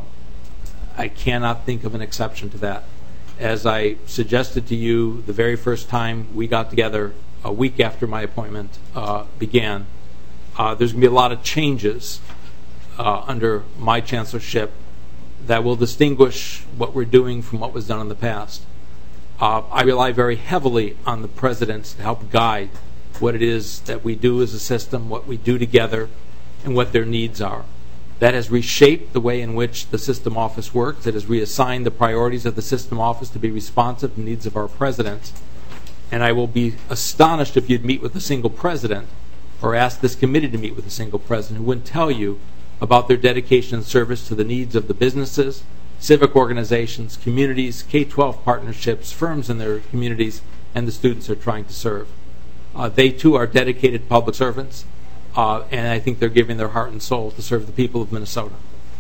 I cannot think of an exception to that. As I suggested to you the very first time we got together a week after my appointment uh, began, uh, there's going to be a lot of changes uh, under my chancellorship that will distinguish what we're doing from what was done in the past. Uh, I rely very heavily on the presidents to help guide what it is that we do as a system, what we do together, and what their needs are. That has reshaped the way in which the system office works. It has reassigned the priorities of the system office to be responsive to the needs of our presidents. And I will be astonished if you'd meet with a single president or ask this committee to meet with a single president who wouldn't tell you about their dedication and service to the needs of the businesses, civic organizations, communities, K twelve partnerships, firms in their communities, and the students they're trying to serve. Uh, they, too, are dedicated public servants, uh, and I think they're giving their heart and soul to serve the people of Minnesota.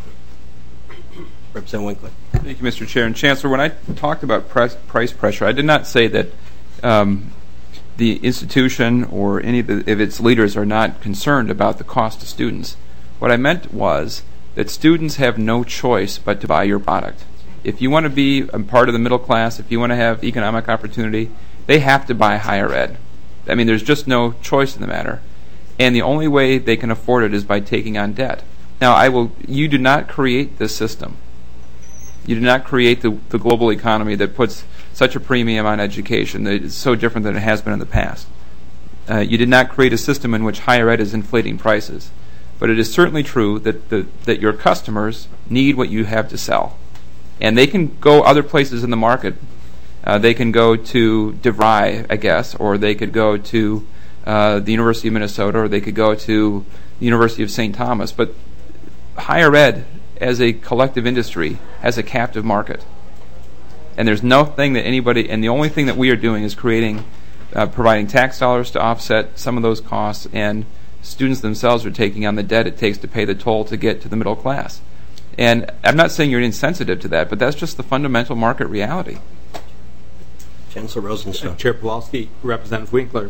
Representative Winkler. Thank you, Mister Chair. And Chancellor, when I talked about price, price pressure, I did not say that um, the institution or any of, the, of its leaders are not concerned about the cost to students. What I meant was that students have no choice but to buy your product. If you want to be a part of the middle class, if you want to have economic opportunity, they have to buy higher ed. I mean, there's just no choice in the matter. And the only way they can afford it is by taking on debt. Now, I will. You do not create this system. You do not create the, the global economy that puts such a premium on education that is so different than it has been in the past. Uh, you did not create a system in which higher ed is inflating prices. But it is certainly true that the, that your customers need what you have to sell. And they can go other places in the market. Uh, they can go to DeVry, I guess, or they could go to uh, the University of Minnesota, or they could go to the University of Saint Thomas. But higher ed, as a collective industry, has a captive market. And there's nothing that anybody, and the only thing that we are doing is creating, uh, providing tax dollars to offset some of those costs, and students themselves are taking on the debt it takes to pay the toll to get to the middle class. And I'm not saying you're insensitive to that, but that's just the fundamental market reality. Chancellor Rosenstock. Chair Pawlowski, Representative Winkler,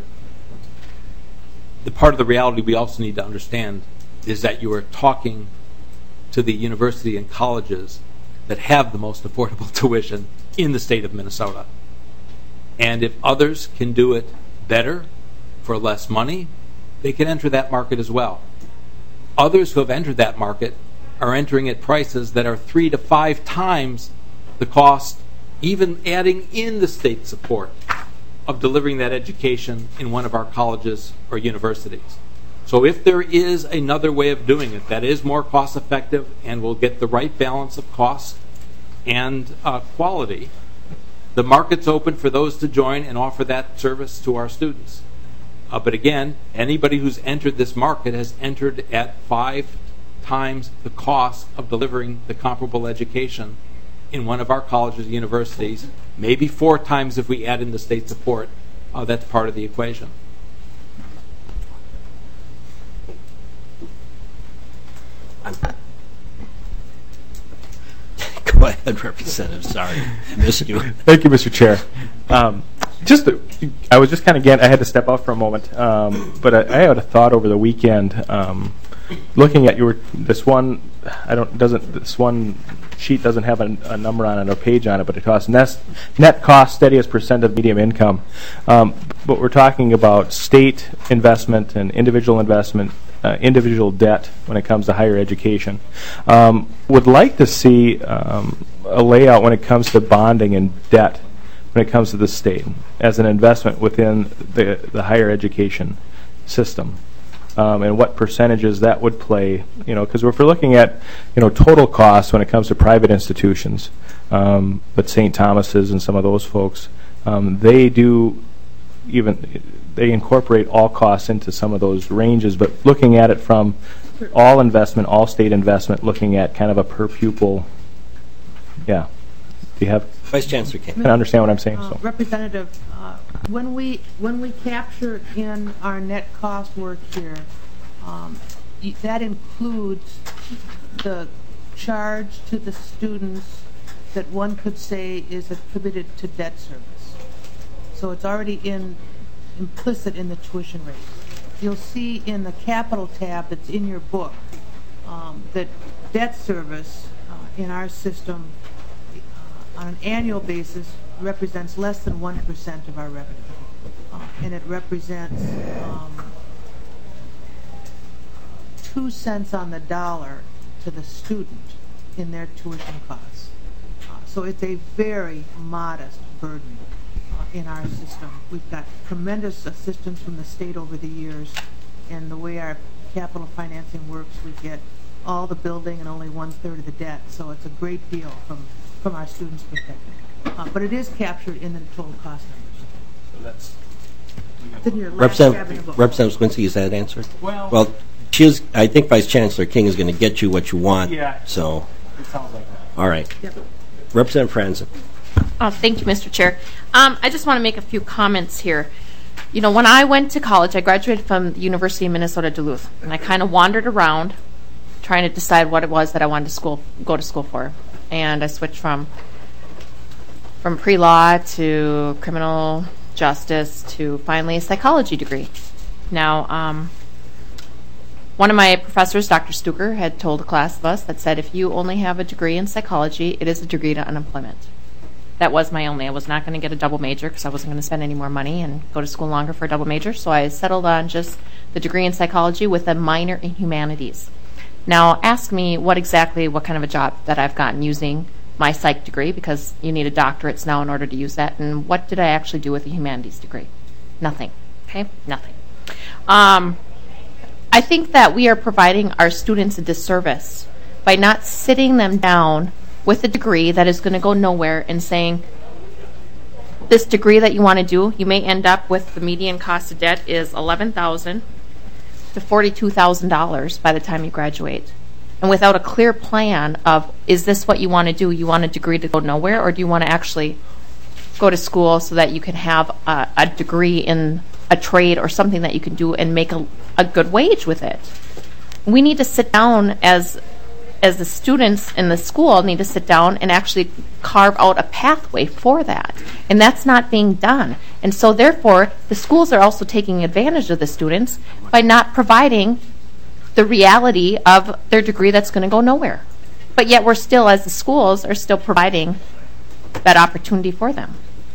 the part of the reality we also need to understand is that you are talking to the university and colleges that have the most affordable tuition in the state of Minnesota. And if others can do it better for less money, they can enter that market as well. Others who have entered that market are entering at prices that are three to five times the cost, even adding in the state support of delivering that education in one of our colleges or universities. So if there is another way of doing it that is more cost effective and will get the right balance of cost and uh, quality, the market's open for those to join and offer that service to our students. Uh, but again, anybody who's entered this market has entered at five times the cost of delivering the comparable education in one of our colleges and universities, maybe four times if we add in the state support. Uh, that's part of the equation. Go ahead, Representative. Sorry, I missed you. Thank you, Mister Chair. Um, just, to, I was just kind of getting. I had to step out for a moment, um, but I, I had a thought over the weekend. Um, looking at your this one, I don't doesn't this one sheet doesn't have a, a number on it or page on it, but it costs net, net cost steady as percent of median income. Um, but we're talking about state investment and individual investment. Uh, individual debt when it comes to higher education. Um, would like to see um, a layout when it comes to bonding and debt when it comes to the state as an investment within the, the higher education system. Um, and what percentages that would play, you know, because if we're looking at, you know, total costs when it comes to private institutions, um, but Saint Thomas's and some of those folks, um, they do even they incorporate all costs into some of those ranges, but looking at it from all investment, all state investment, looking at kind of a per pupil, yeah. Do you have? Vice Chancellor King. Can I understand what I'm saying? Uh, so. Representative, uh, when we when we capture in our net cost work here, um, y- that includes the charge to the students that one could say is attributed to debt service. So it's already in implicit in the tuition rate. You'll see in the capital tab that's in your book um, that debt service uh, in our system uh, on an annual basis represents less than one percent of our revenue. Uh, and it represents um, two cents on the dollar to the student in their tuition costs. Uh, so it's a very modest burden in our system. We've got tremendous assistance from the state over the years, and the way our capital financing works, we get all the building and only one-third of the debt, so it's a great deal from, from our students' perspective. Uh, but it is captured in the total cost numbers. So that's it's in your last tab in the book. Representative Quincy, is that answered? Well, well she is, I think Vice Chancellor King is going to get you what you want. Yeah. So. It sounds like that. All right. Yep. Representative Franzen. Oh, thank you, Mister Chair. Um, I just want to make a few comments here. You know, when I went to college, I graduated from the University of Minnesota Duluth, and I kind of wandered around trying to decide what it was that I wanted to school, go to school for. And I switched from from pre-law to criminal justice to finally a psychology degree. Now, um, one of my professors, Doctor Stuker, had told a class of us that said if you only have a degree in psychology, it is a degree to unemployment. That was my only. I was not going to get a double major because I wasn't going to spend any more money and go to school longer for a double major. So I settled on just the degree in psychology with a minor in humanities. Now ask me what exactly, what kind of a job that I've gotten using my psych degree, because you need a doctorate now in order to use that. And what did I actually do with a humanities degree? Nothing. Okay? Nothing. Um, I think that we are providing our students a disservice by not sitting them down with a degree that is going to go nowhere and saying, this degree that you want to do, you may end up with the median cost of debt is eleven thousand dollars to forty-two thousand dollars by the time you graduate. And without a clear plan of, is this what you want to do? You want a degree to go nowhere, or do you want to actually go to school so that you can have a, a degree in a trade or something that you can do and make a, a good wage with it? We need to sit down as as the students in the school need to sit down and actually carve out a pathway for that. And that's not being done. And so therefore, the schools are also taking advantage of the students by not providing the reality of their degree that's going to go nowhere. But yet we're still, as the schools, are still providing that opportunity for them.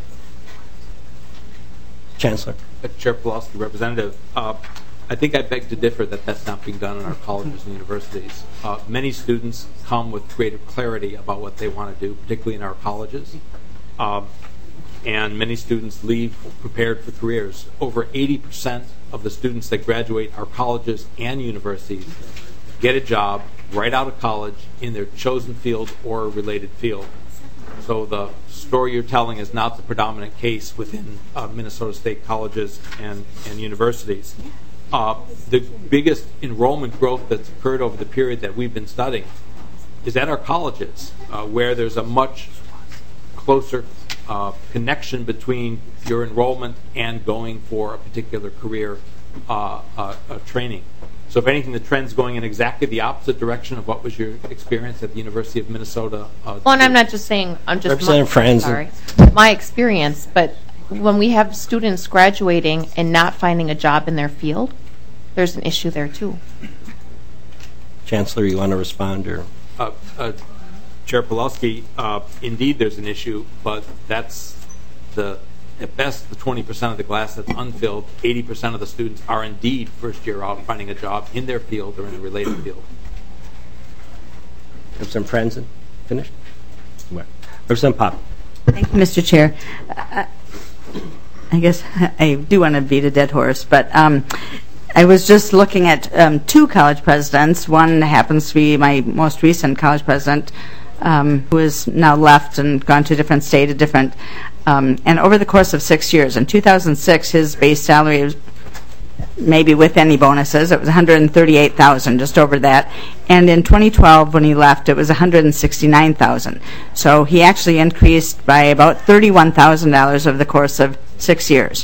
Chancellor. Uh, Chair Pawlowski, Representative, uh, I think I beg to differ that that's not being done in our colleges and universities. Uh, many students come with greater clarity about what they want to do, particularly in our colleges. Um, and many students leave prepared for careers. Over eighty percent of the students that graduate our colleges and universities get a job right out of college in their chosen field or related field. So though the story you're telling is not the predominant case within uh, Minnesota State colleges and, and universities. Uh, the biggest enrollment growth that's occurred over the period that we've been studying is at our colleges, uh, where there's a much closer uh, connection between your enrollment and going for a particular career uh, uh, uh, training. So if anything, the trend's going in exactly the opposite direction of what was your experience at the University of Minnesota. Uh, well, and I'm not just saying, I'm just Representative my, Franzen. sorry, my experience, but when we have students graduating and not finding a job in their field, there's an issue there too. Chancellor, you want to respond? Or? Uh, uh, Chair Pawlowski, uh, indeed there's an issue, but that's the, at best, the twenty percent of the class that's unfilled. eighty percent of the students are indeed first year out finding a job in their field or in a related field. Representative Franzen, finished? Representative Pop. Thank you, Mister Chair. Uh, I guess I do want to beat a dead horse, but um, I was just looking at um, two college presidents. One happens to be my most recent college president, um, who has now left and gone to a different state, a different. Um, and over the course of six years, in two thousand six, his base salary was maybe with any bonuses, it was one hundred thirty-eight thousand dollars, just over that. And in twenty twelve, when he left, it was one hundred sixty-nine thousand dollars. So he actually increased by about thirty-one thousand dollars over the course of six years.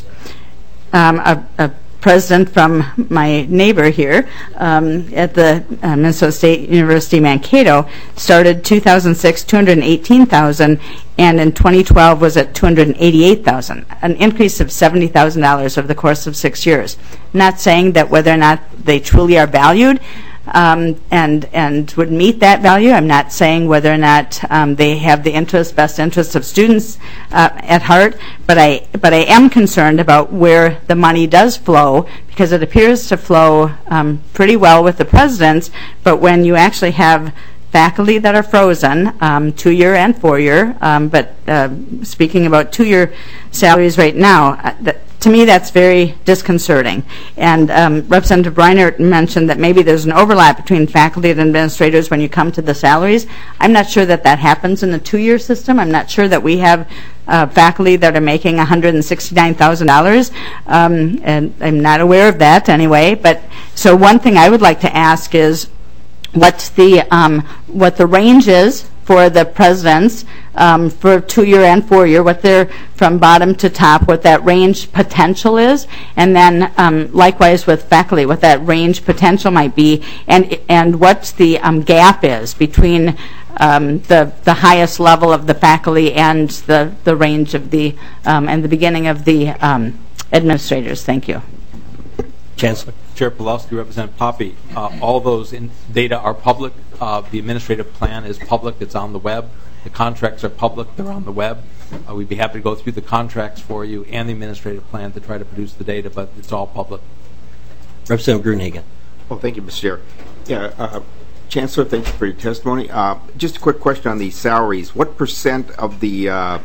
Um, a, a president from my neighbor here um, at the uh, Minnesota State University Mankato started two thousand six, two hundred eighteen thousand dollars, and in twenty twelve was at two hundred eighty-eight thousand dollars, an increase of seventy thousand dollars over the course of six years. Not saying that whether or not they truly are valued um, and and would meet that value. I'm not saying whether or not um, they have the interest, best interests of students uh, at heart, but I but I am concerned about where the money does flow, because it appears to flow um, pretty well with the presidents, but when you actually have faculty that are frozen, um, two-year and four-year, um, but uh, speaking about two-year salaries right now, uh, that, to me that's very disconcerting. And um, Representative Breinert mentioned that maybe there's an overlap between faculty and administrators when you come to the salaries. I'm not sure that that happens in the two-year system. I'm not sure that we have uh, faculty that are making one hundred sixty-nine thousand dollars, um, and I'm not aware of that anyway. But so one thing I would like to ask is, what the um, what the range is for the presidents um, for two-year and four-year, what their from bottom to top, what that range potential is, and then um, likewise with faculty, what that range potential might be, and and what the um, gap is between um, the the highest level of the faculty and the the range of the um, and the beginning of the um, administrators. Thank you. Chancellor. Chair Pawlowski, Representative Poppy, uh, all those in data are public. Uh, the administrative plan is public. It's on the web. The contracts are public. They're on the web. Uh, we'd be happy to go through the contracts for you and the administrative plan to try to produce the data, but it's all public. Representative Gruenhagen. Well, thank you, Mister Chair. Yeah, uh, Chancellor, thank you for your testimony. Uh, just a quick question on the salaries. What percent of the uh,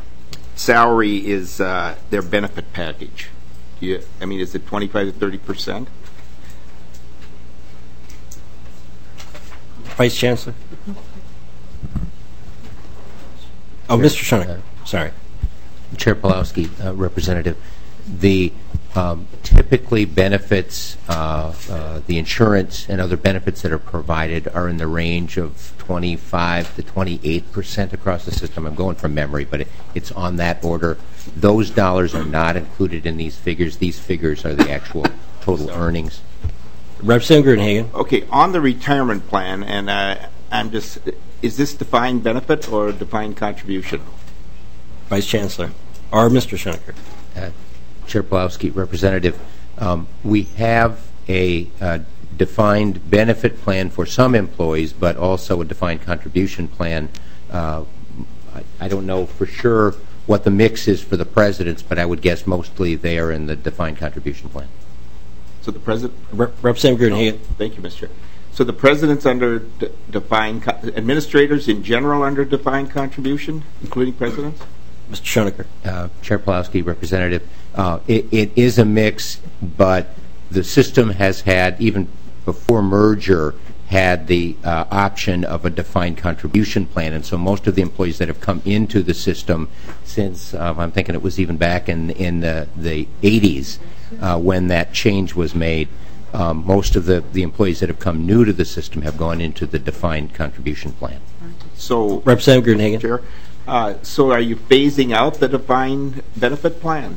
salary is uh, their benefit package? Do you, I mean, is it twenty-five to thirty percent? Vice Chancellor. Oh, Mister Schoenecker. Sorry. Chair Pawlowski, uh, Representative. The um, typically benefits, uh, uh, the insurance and other benefits that are provided are in the range of twenty-five to twenty-eight percent across the system. I'm going from memory, but it, it's on that order. Those dollars are not included in these figures. These figures are the actual total earnings. Representative Gruenhagen. Okay, on the retirement plan, and uh, I'm just, is this defined benefit or defined contribution? Vice Chancellor. Or Mister Schoenecker. Uh, Chair Pawlowski, Representative, um, we have a uh, defined benefit plan for some employees, but also a defined contribution plan. Uh, I, I don't know for sure what the mix is for the presidents, but I would guess mostly they are in the defined contribution plan. So the president, Rep Representative Gruenhagen. Oh, thank you, Mister Chair. So the president's under de defined, administrators in general under defined contribution, including presidents? Mister Schoenecker. Uh, Chair Pawlowski, Representative, uh, it, it is a mix, but the system has had, even before merger, had the uh, option of a defined contribution plan, and so most of the employees that have come into the system since, uh, I'm thinking it was even back in, in the, the eighties uh, when that change was made, um, most of the, the employees that have come new to the system have gone into the defined contribution plan. So, Representative Gruenhagen. Chair, uh, so are you phasing out the defined benefit plans?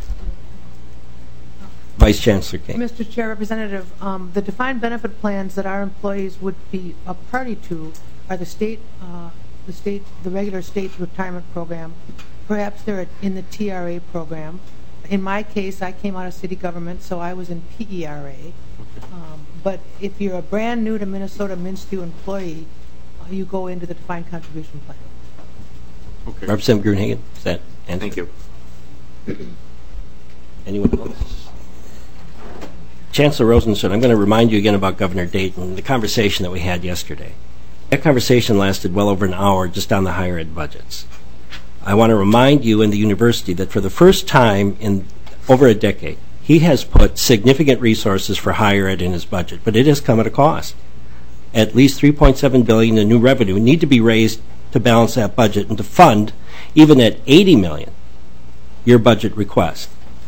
Vice Chancellor King. Mister Chair, Representative, um, the defined benefit plans that our employees would be a party to are the state, uh, the state, the regular state retirement program. Perhaps they're in the T R A program. In my case, I came out of city government, so I was in P E R A. Um, but if you're a brand new to Minnesota MnSTU employee, uh, you go into the defined contribution plan. Okay. Representative Gruenhagen, is that answer? Thank you. Anyone else? Chancellor Rosenstock, I'm going to remind you again about Governor Dayton, the conversation that we had yesterday. That conversation lasted well over an hour just on the higher ed budgets. I want to remind you and the university that for the first time in over a decade, he has put significant resources for higher ed in his budget, but it has come at a cost. At least three point seven billion dollars in new revenue need to be raised to balance that budget and to fund, even at eighty million dollars, your budget request.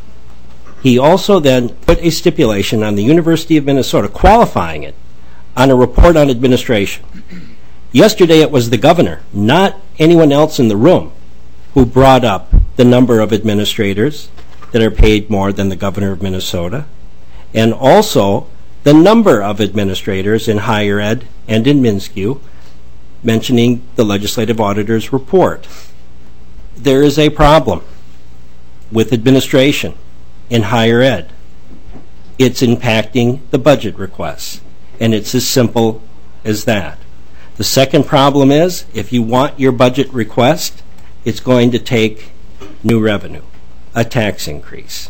He also then put a stipulation on the University of Minnesota qualifying it on a report on administration. Yesterday it was the governor, not anyone else in the room, who brought up the number of administrators that are paid more than the governor of Minnesota, and also the number of administrators in higher ed and in MnSTU, mentioning the legislative auditor's report. There is a problem with administration in higher ed. It's impacting the budget requests, and it's as simple as that. The second problem is, if you want your budget request, it's going to take new revenue, a tax increase.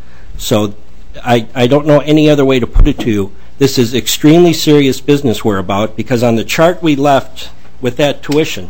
So I, I don't know any other way to put it to you. This is extremely serious business we're about, because on the chart we left with that tuition,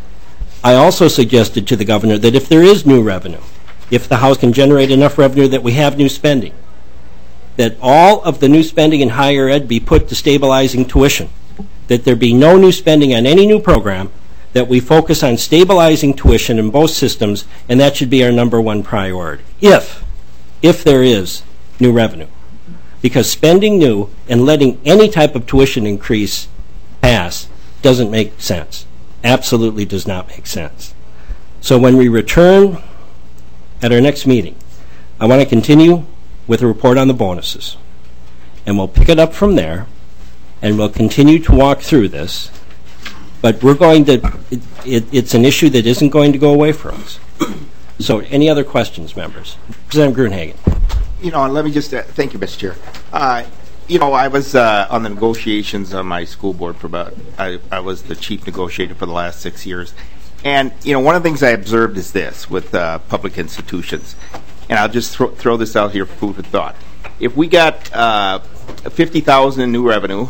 I also suggested to the governor that if there is new revenue, if the House can generate enough revenue that we have new spending, that all of the new spending in higher ed be put to stabilizing tuition, that there be no new spending on any new program, that we focus on stabilizing tuition in both systems, and that should be our number one priority, if, if there is new revenue. Because spending new and letting any type of tuition increase pass doesn't make sense. Absolutely does not make sense. So when we return at our next meeting, I want to continue with a report on the bonuses. And we'll pick it up from there, and we'll continue to walk through this. But we're going to, it, it, it's an issue that isn't going to go away from us. So any other questions, members? Representative Gruenhagen. You know, let me just, uh, thank you, Mister Chair. Uh, you know, I was uh, on the negotiations on my school board for about, I, I was the chief negotiator for the last six years. And, you know, one of the things I observed is this with uh, public institutions. And I'll just throw, throw this out here for food for thought. If we got uh, fifty thousand dollars in new revenue,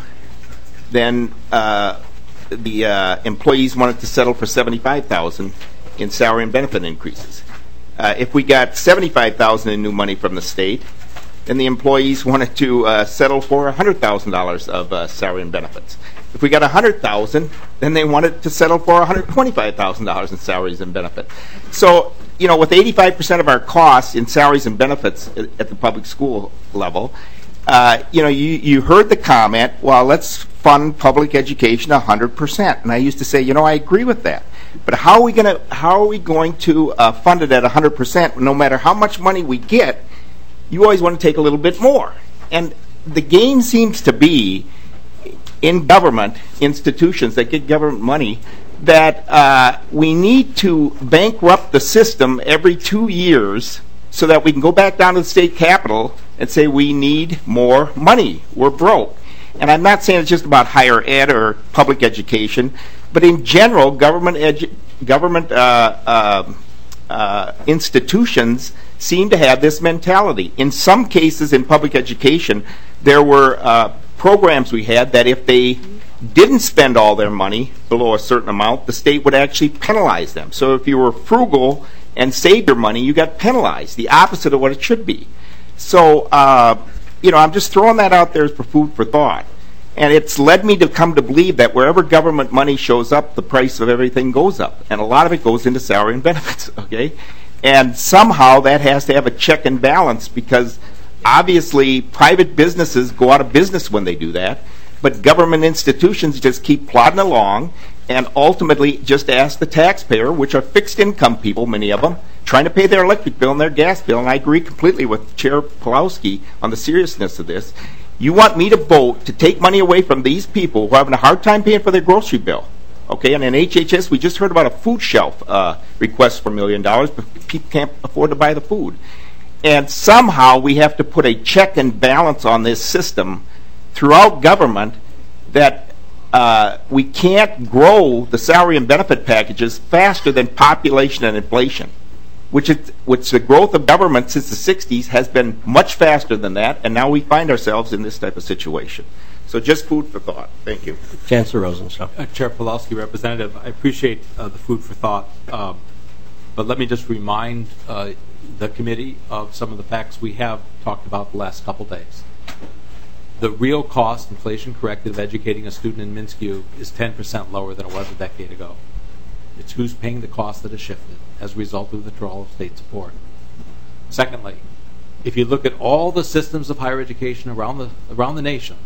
then uh, the uh, employees wanted to settle for seventy-five thousand dollars in salary and benefit increases. Uh, if we got seventy-five thousand dollars in new money from the state, then the employees wanted to uh, settle for one hundred thousand dollars of uh, salary and benefits. If we got one hundred thousand dollars, then they wanted to settle for one hundred twenty-five thousand dollars in salaries and benefits. So, you know, with eighty-five percent of our costs in salaries and benefits at the public school level, uh, you know, you, you heard the comment, well, let's fund public education one hundred percent. And I used to say, you know, I agree with that. But how are we going to how are we going to uh, fund it at one hundred percent? No matter how much money we get, you always want to take a little bit more. And the game seems to be in government institutions that get government money that uh, we need to bankrupt the system every two years so that we can go back down to the state capitol and say we need more money. We're broke. And I'm not saying it's just about higher ed or public education, but in general, government edu- government uh, uh, uh, institutions seem to have this mentality. In some cases in public education, there were uh, programs we had that if they didn't spend all their money below a certain amount, the state would actually penalize them. So if you were frugal and saved your money, you got penalized, the opposite of what it should be. So, uh, you know, I'm just throwing that out there for food for thought. And it's led me to come to believe that wherever government money shows up, the price of everything goes up. And a lot of it goes into salary and benefits, okay? And somehow that has to have a check and balance, because obviously private businesses go out of business when they do that, but government institutions just keep plodding along and ultimately just ask the taxpayer, which are fixed income people, many of them, trying to pay their electric bill and their gas bill. And I agree completely with Chair Pawlowski on the seriousness of this. You want me to vote to take money away from these people who are having a hard time paying for their grocery bill. Okay, and in H H S, we just heard about a food shelf uh, request for a million dollars, but people can't afford to buy the food. And somehow we have to put a check and balance on this system throughout government, that uh, we can't grow the salary and benefit packages faster than population and inflation, which, is, which the growth of government since the sixties has been much faster than that, and now we find ourselves in this type of situation. So just food for thought. Thank you. Chancellor Rosenstock. Uh, Chair Pawlowski, Representative, I appreciate uh, the food for thought, um, but let me just remind uh, the committee of some of the facts we have talked about the last couple days. The real cost, inflation corrected, of educating a student in MnSCU is ten percent lower than it was a decade ago. It's who's paying the cost that has shifted as a result of the withdrawal of state support. Secondly, if you look at all the systems of higher education around the around the nation,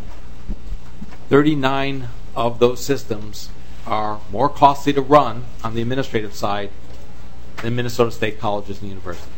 thirty-nine of those systems are more costly to run on the administrative side than Minnesota State colleges and universities.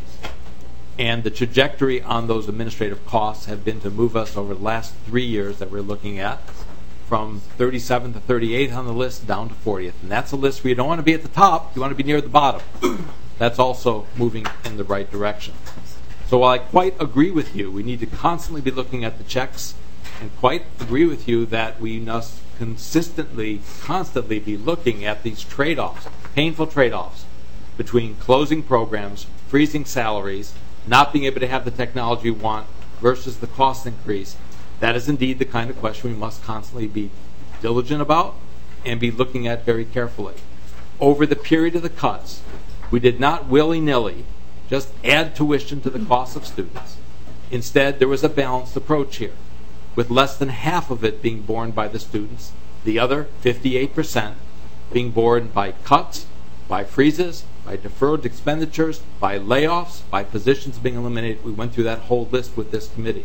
And the trajectory on those administrative costs have been to move us over the last three years that we're looking at from thirty-seven to thirty-eight on the list down to fortieth. And that's a list where you don't want to be at the top, you want to be near the bottom. That's also moving in the right direction. So while I quite agree with you, we need to constantly be looking at the checks, and quite agree with you that we must consistently, constantly be looking at these trade-offs, painful trade-offs, between closing programs, freezing salaries, not being able to have the technology we want versus the cost increase. That is indeed the kind of question we must constantly be diligent about and be looking at very carefully. Over the period of the cuts, we did not willy-nilly just add tuition to the cost of students. Instead, there was a balanced approach here, with less than half of it being borne by the students, the other fifty-eight percent being borne by cuts, by freezes, by deferred expenditures, by layoffs, by positions being eliminated. We went through that whole list with this committee.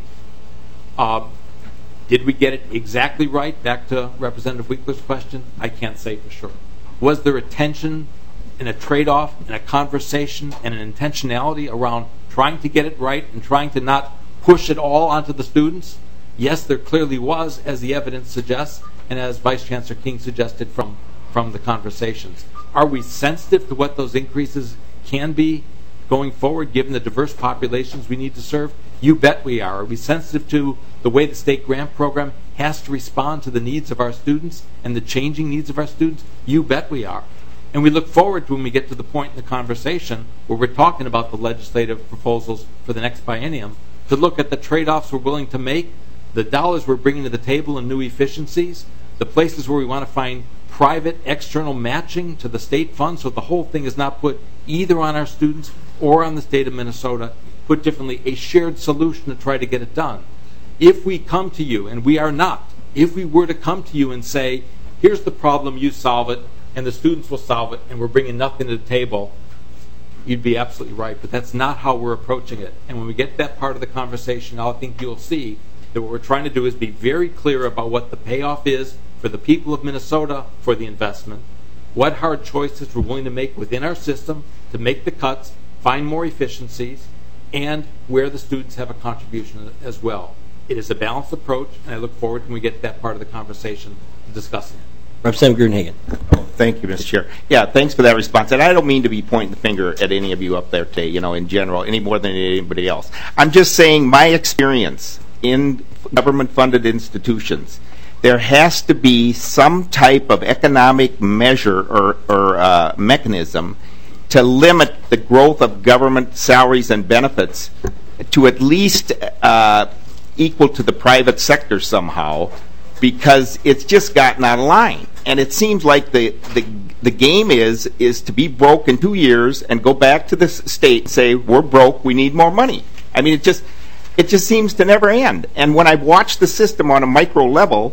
Um, did we get it exactly right? Back to Representative Winkler's question, I can't say for sure. Was there a tension and a trade-off and a conversation and an intentionality around trying to get it right and trying to not push it all onto the students? Yes, there clearly was, as the evidence suggests, and as Vice Chancellor King suggested from, from the conversations. Are we sensitive to what those increases can be going forward, given the diverse populations we need to serve? You bet we are. Are we sensitive to the way the state grant program has to respond to the needs of our students and the changing needs of our students? You bet we are. And we look forward to when we get to the point in the conversation where we're talking about the legislative proposals for the next biennium, to look at the trade-offs we're willing to make, the dollars we're bringing to the table in new efficiencies, the places where we want to find private external matching to the state funds, so the whole thing is not put either on our students or on the state of Minnesota. Put differently, a shared solution to try to get it done. If we come to you, and we are not, if we were to come to you and say, here's the problem, you solve it, and the students will solve it, and we're bringing nothing to the table, you'd be absolutely right. But that's not how we're approaching it. And when we get to that part of the conversation, I think you'll see that what we're trying to do is be very clear about what the payoff is for the people of Minnesota for the investment, what hard choices we're willing to make within our system to make the cuts, find more efficiencies, and where the students have a contribution as well. It is a balanced approach, and I look forward when we get to that part of the conversation to discussing it. Representative Gruenhagen. Oh, thank you, Mister Chair. Yeah, thanks for that response. And I don't mean to be pointing the finger at any of you up there today, you know, in general, any more than anybody else. I'm just saying my experience in government-funded institutions, there has to be some type of economic measure or, or uh, mechanism to limit the growth of government salaries and benefits to at least uh, equal to the private sector somehow, because it's just gotten out of line. And it seems like the, the, the game is, is to be broke in two years and go back to the state and say, we're broke, we need more money. I mean, it just, it just seems to never end. And when I watch the system on a micro level,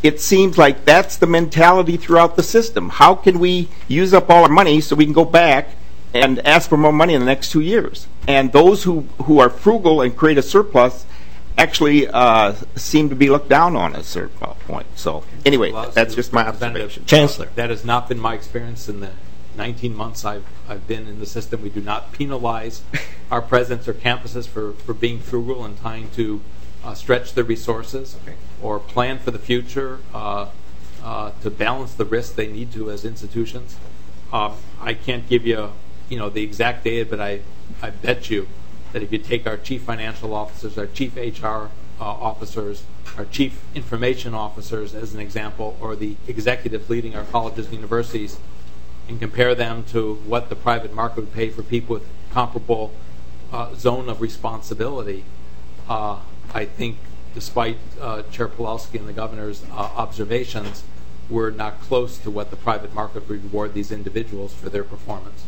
it seems like that's the mentality throughout the system. How can we use up all our money so we can go back and ask for more money in the next two years? And those who, who are frugal and create a surplus actually uh, seem to be looked down on at a certain point. So anyway, that's just my observation. Chancellor. That has not been my experience in the nineteen months I've, I've been in the system. We do not penalize our presidents or campuses for, for being frugal and trying to uh, stretch their resources okay. or plan for the future uh, uh, to balance the risk they need to as institutions. Uh, I can't give you, you know, the exact data, but I, I bet you that if you take our chief financial officers, our chief H R uh, officers, our chief information officers as an example, or the executives leading our colleges and universities, and compare them to what the private market would pay for people with comparable uh, zone of responsibility, uh, I think despite uh, Chair Pawlowski and the governor's uh, observations, we're not close to what the private market would reward these individuals for their performance.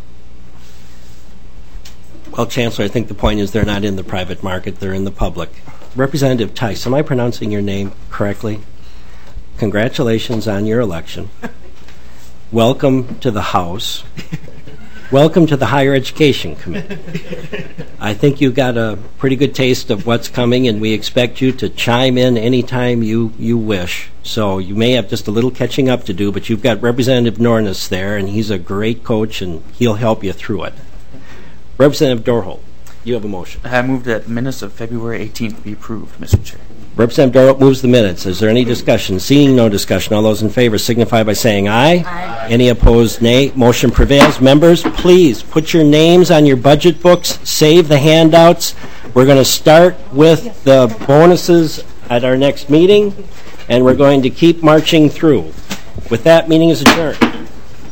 Well, Chancellor, I think the point is they're not in the private market, they're in the public. Representative Tice, am I pronouncing your name correctly? Congratulations on your election. Welcome to the House. Welcome to the Higher Education Committee. I think you got a pretty good taste of what's coming, and we expect you to chime in anytime you, you wish. So you may have just a little catching up to do, but you've got Representative Nornes there, and he's a great coach, and he'll help you through it. Representative Dorholt, you have a motion. I move that minutes of February eighteenth be approved, Mister Chair. Representative Dorholt moves the minutes. Is there any discussion? Seeing no discussion, all those in favor signify by saying aye. Aye. Any opposed, nay. Motion prevails. Members, please put your names on your budget books. Save the handouts. We're going to start with the bonuses at our next meeting, and we're going to keep marching through. With that, meeting is adjourned.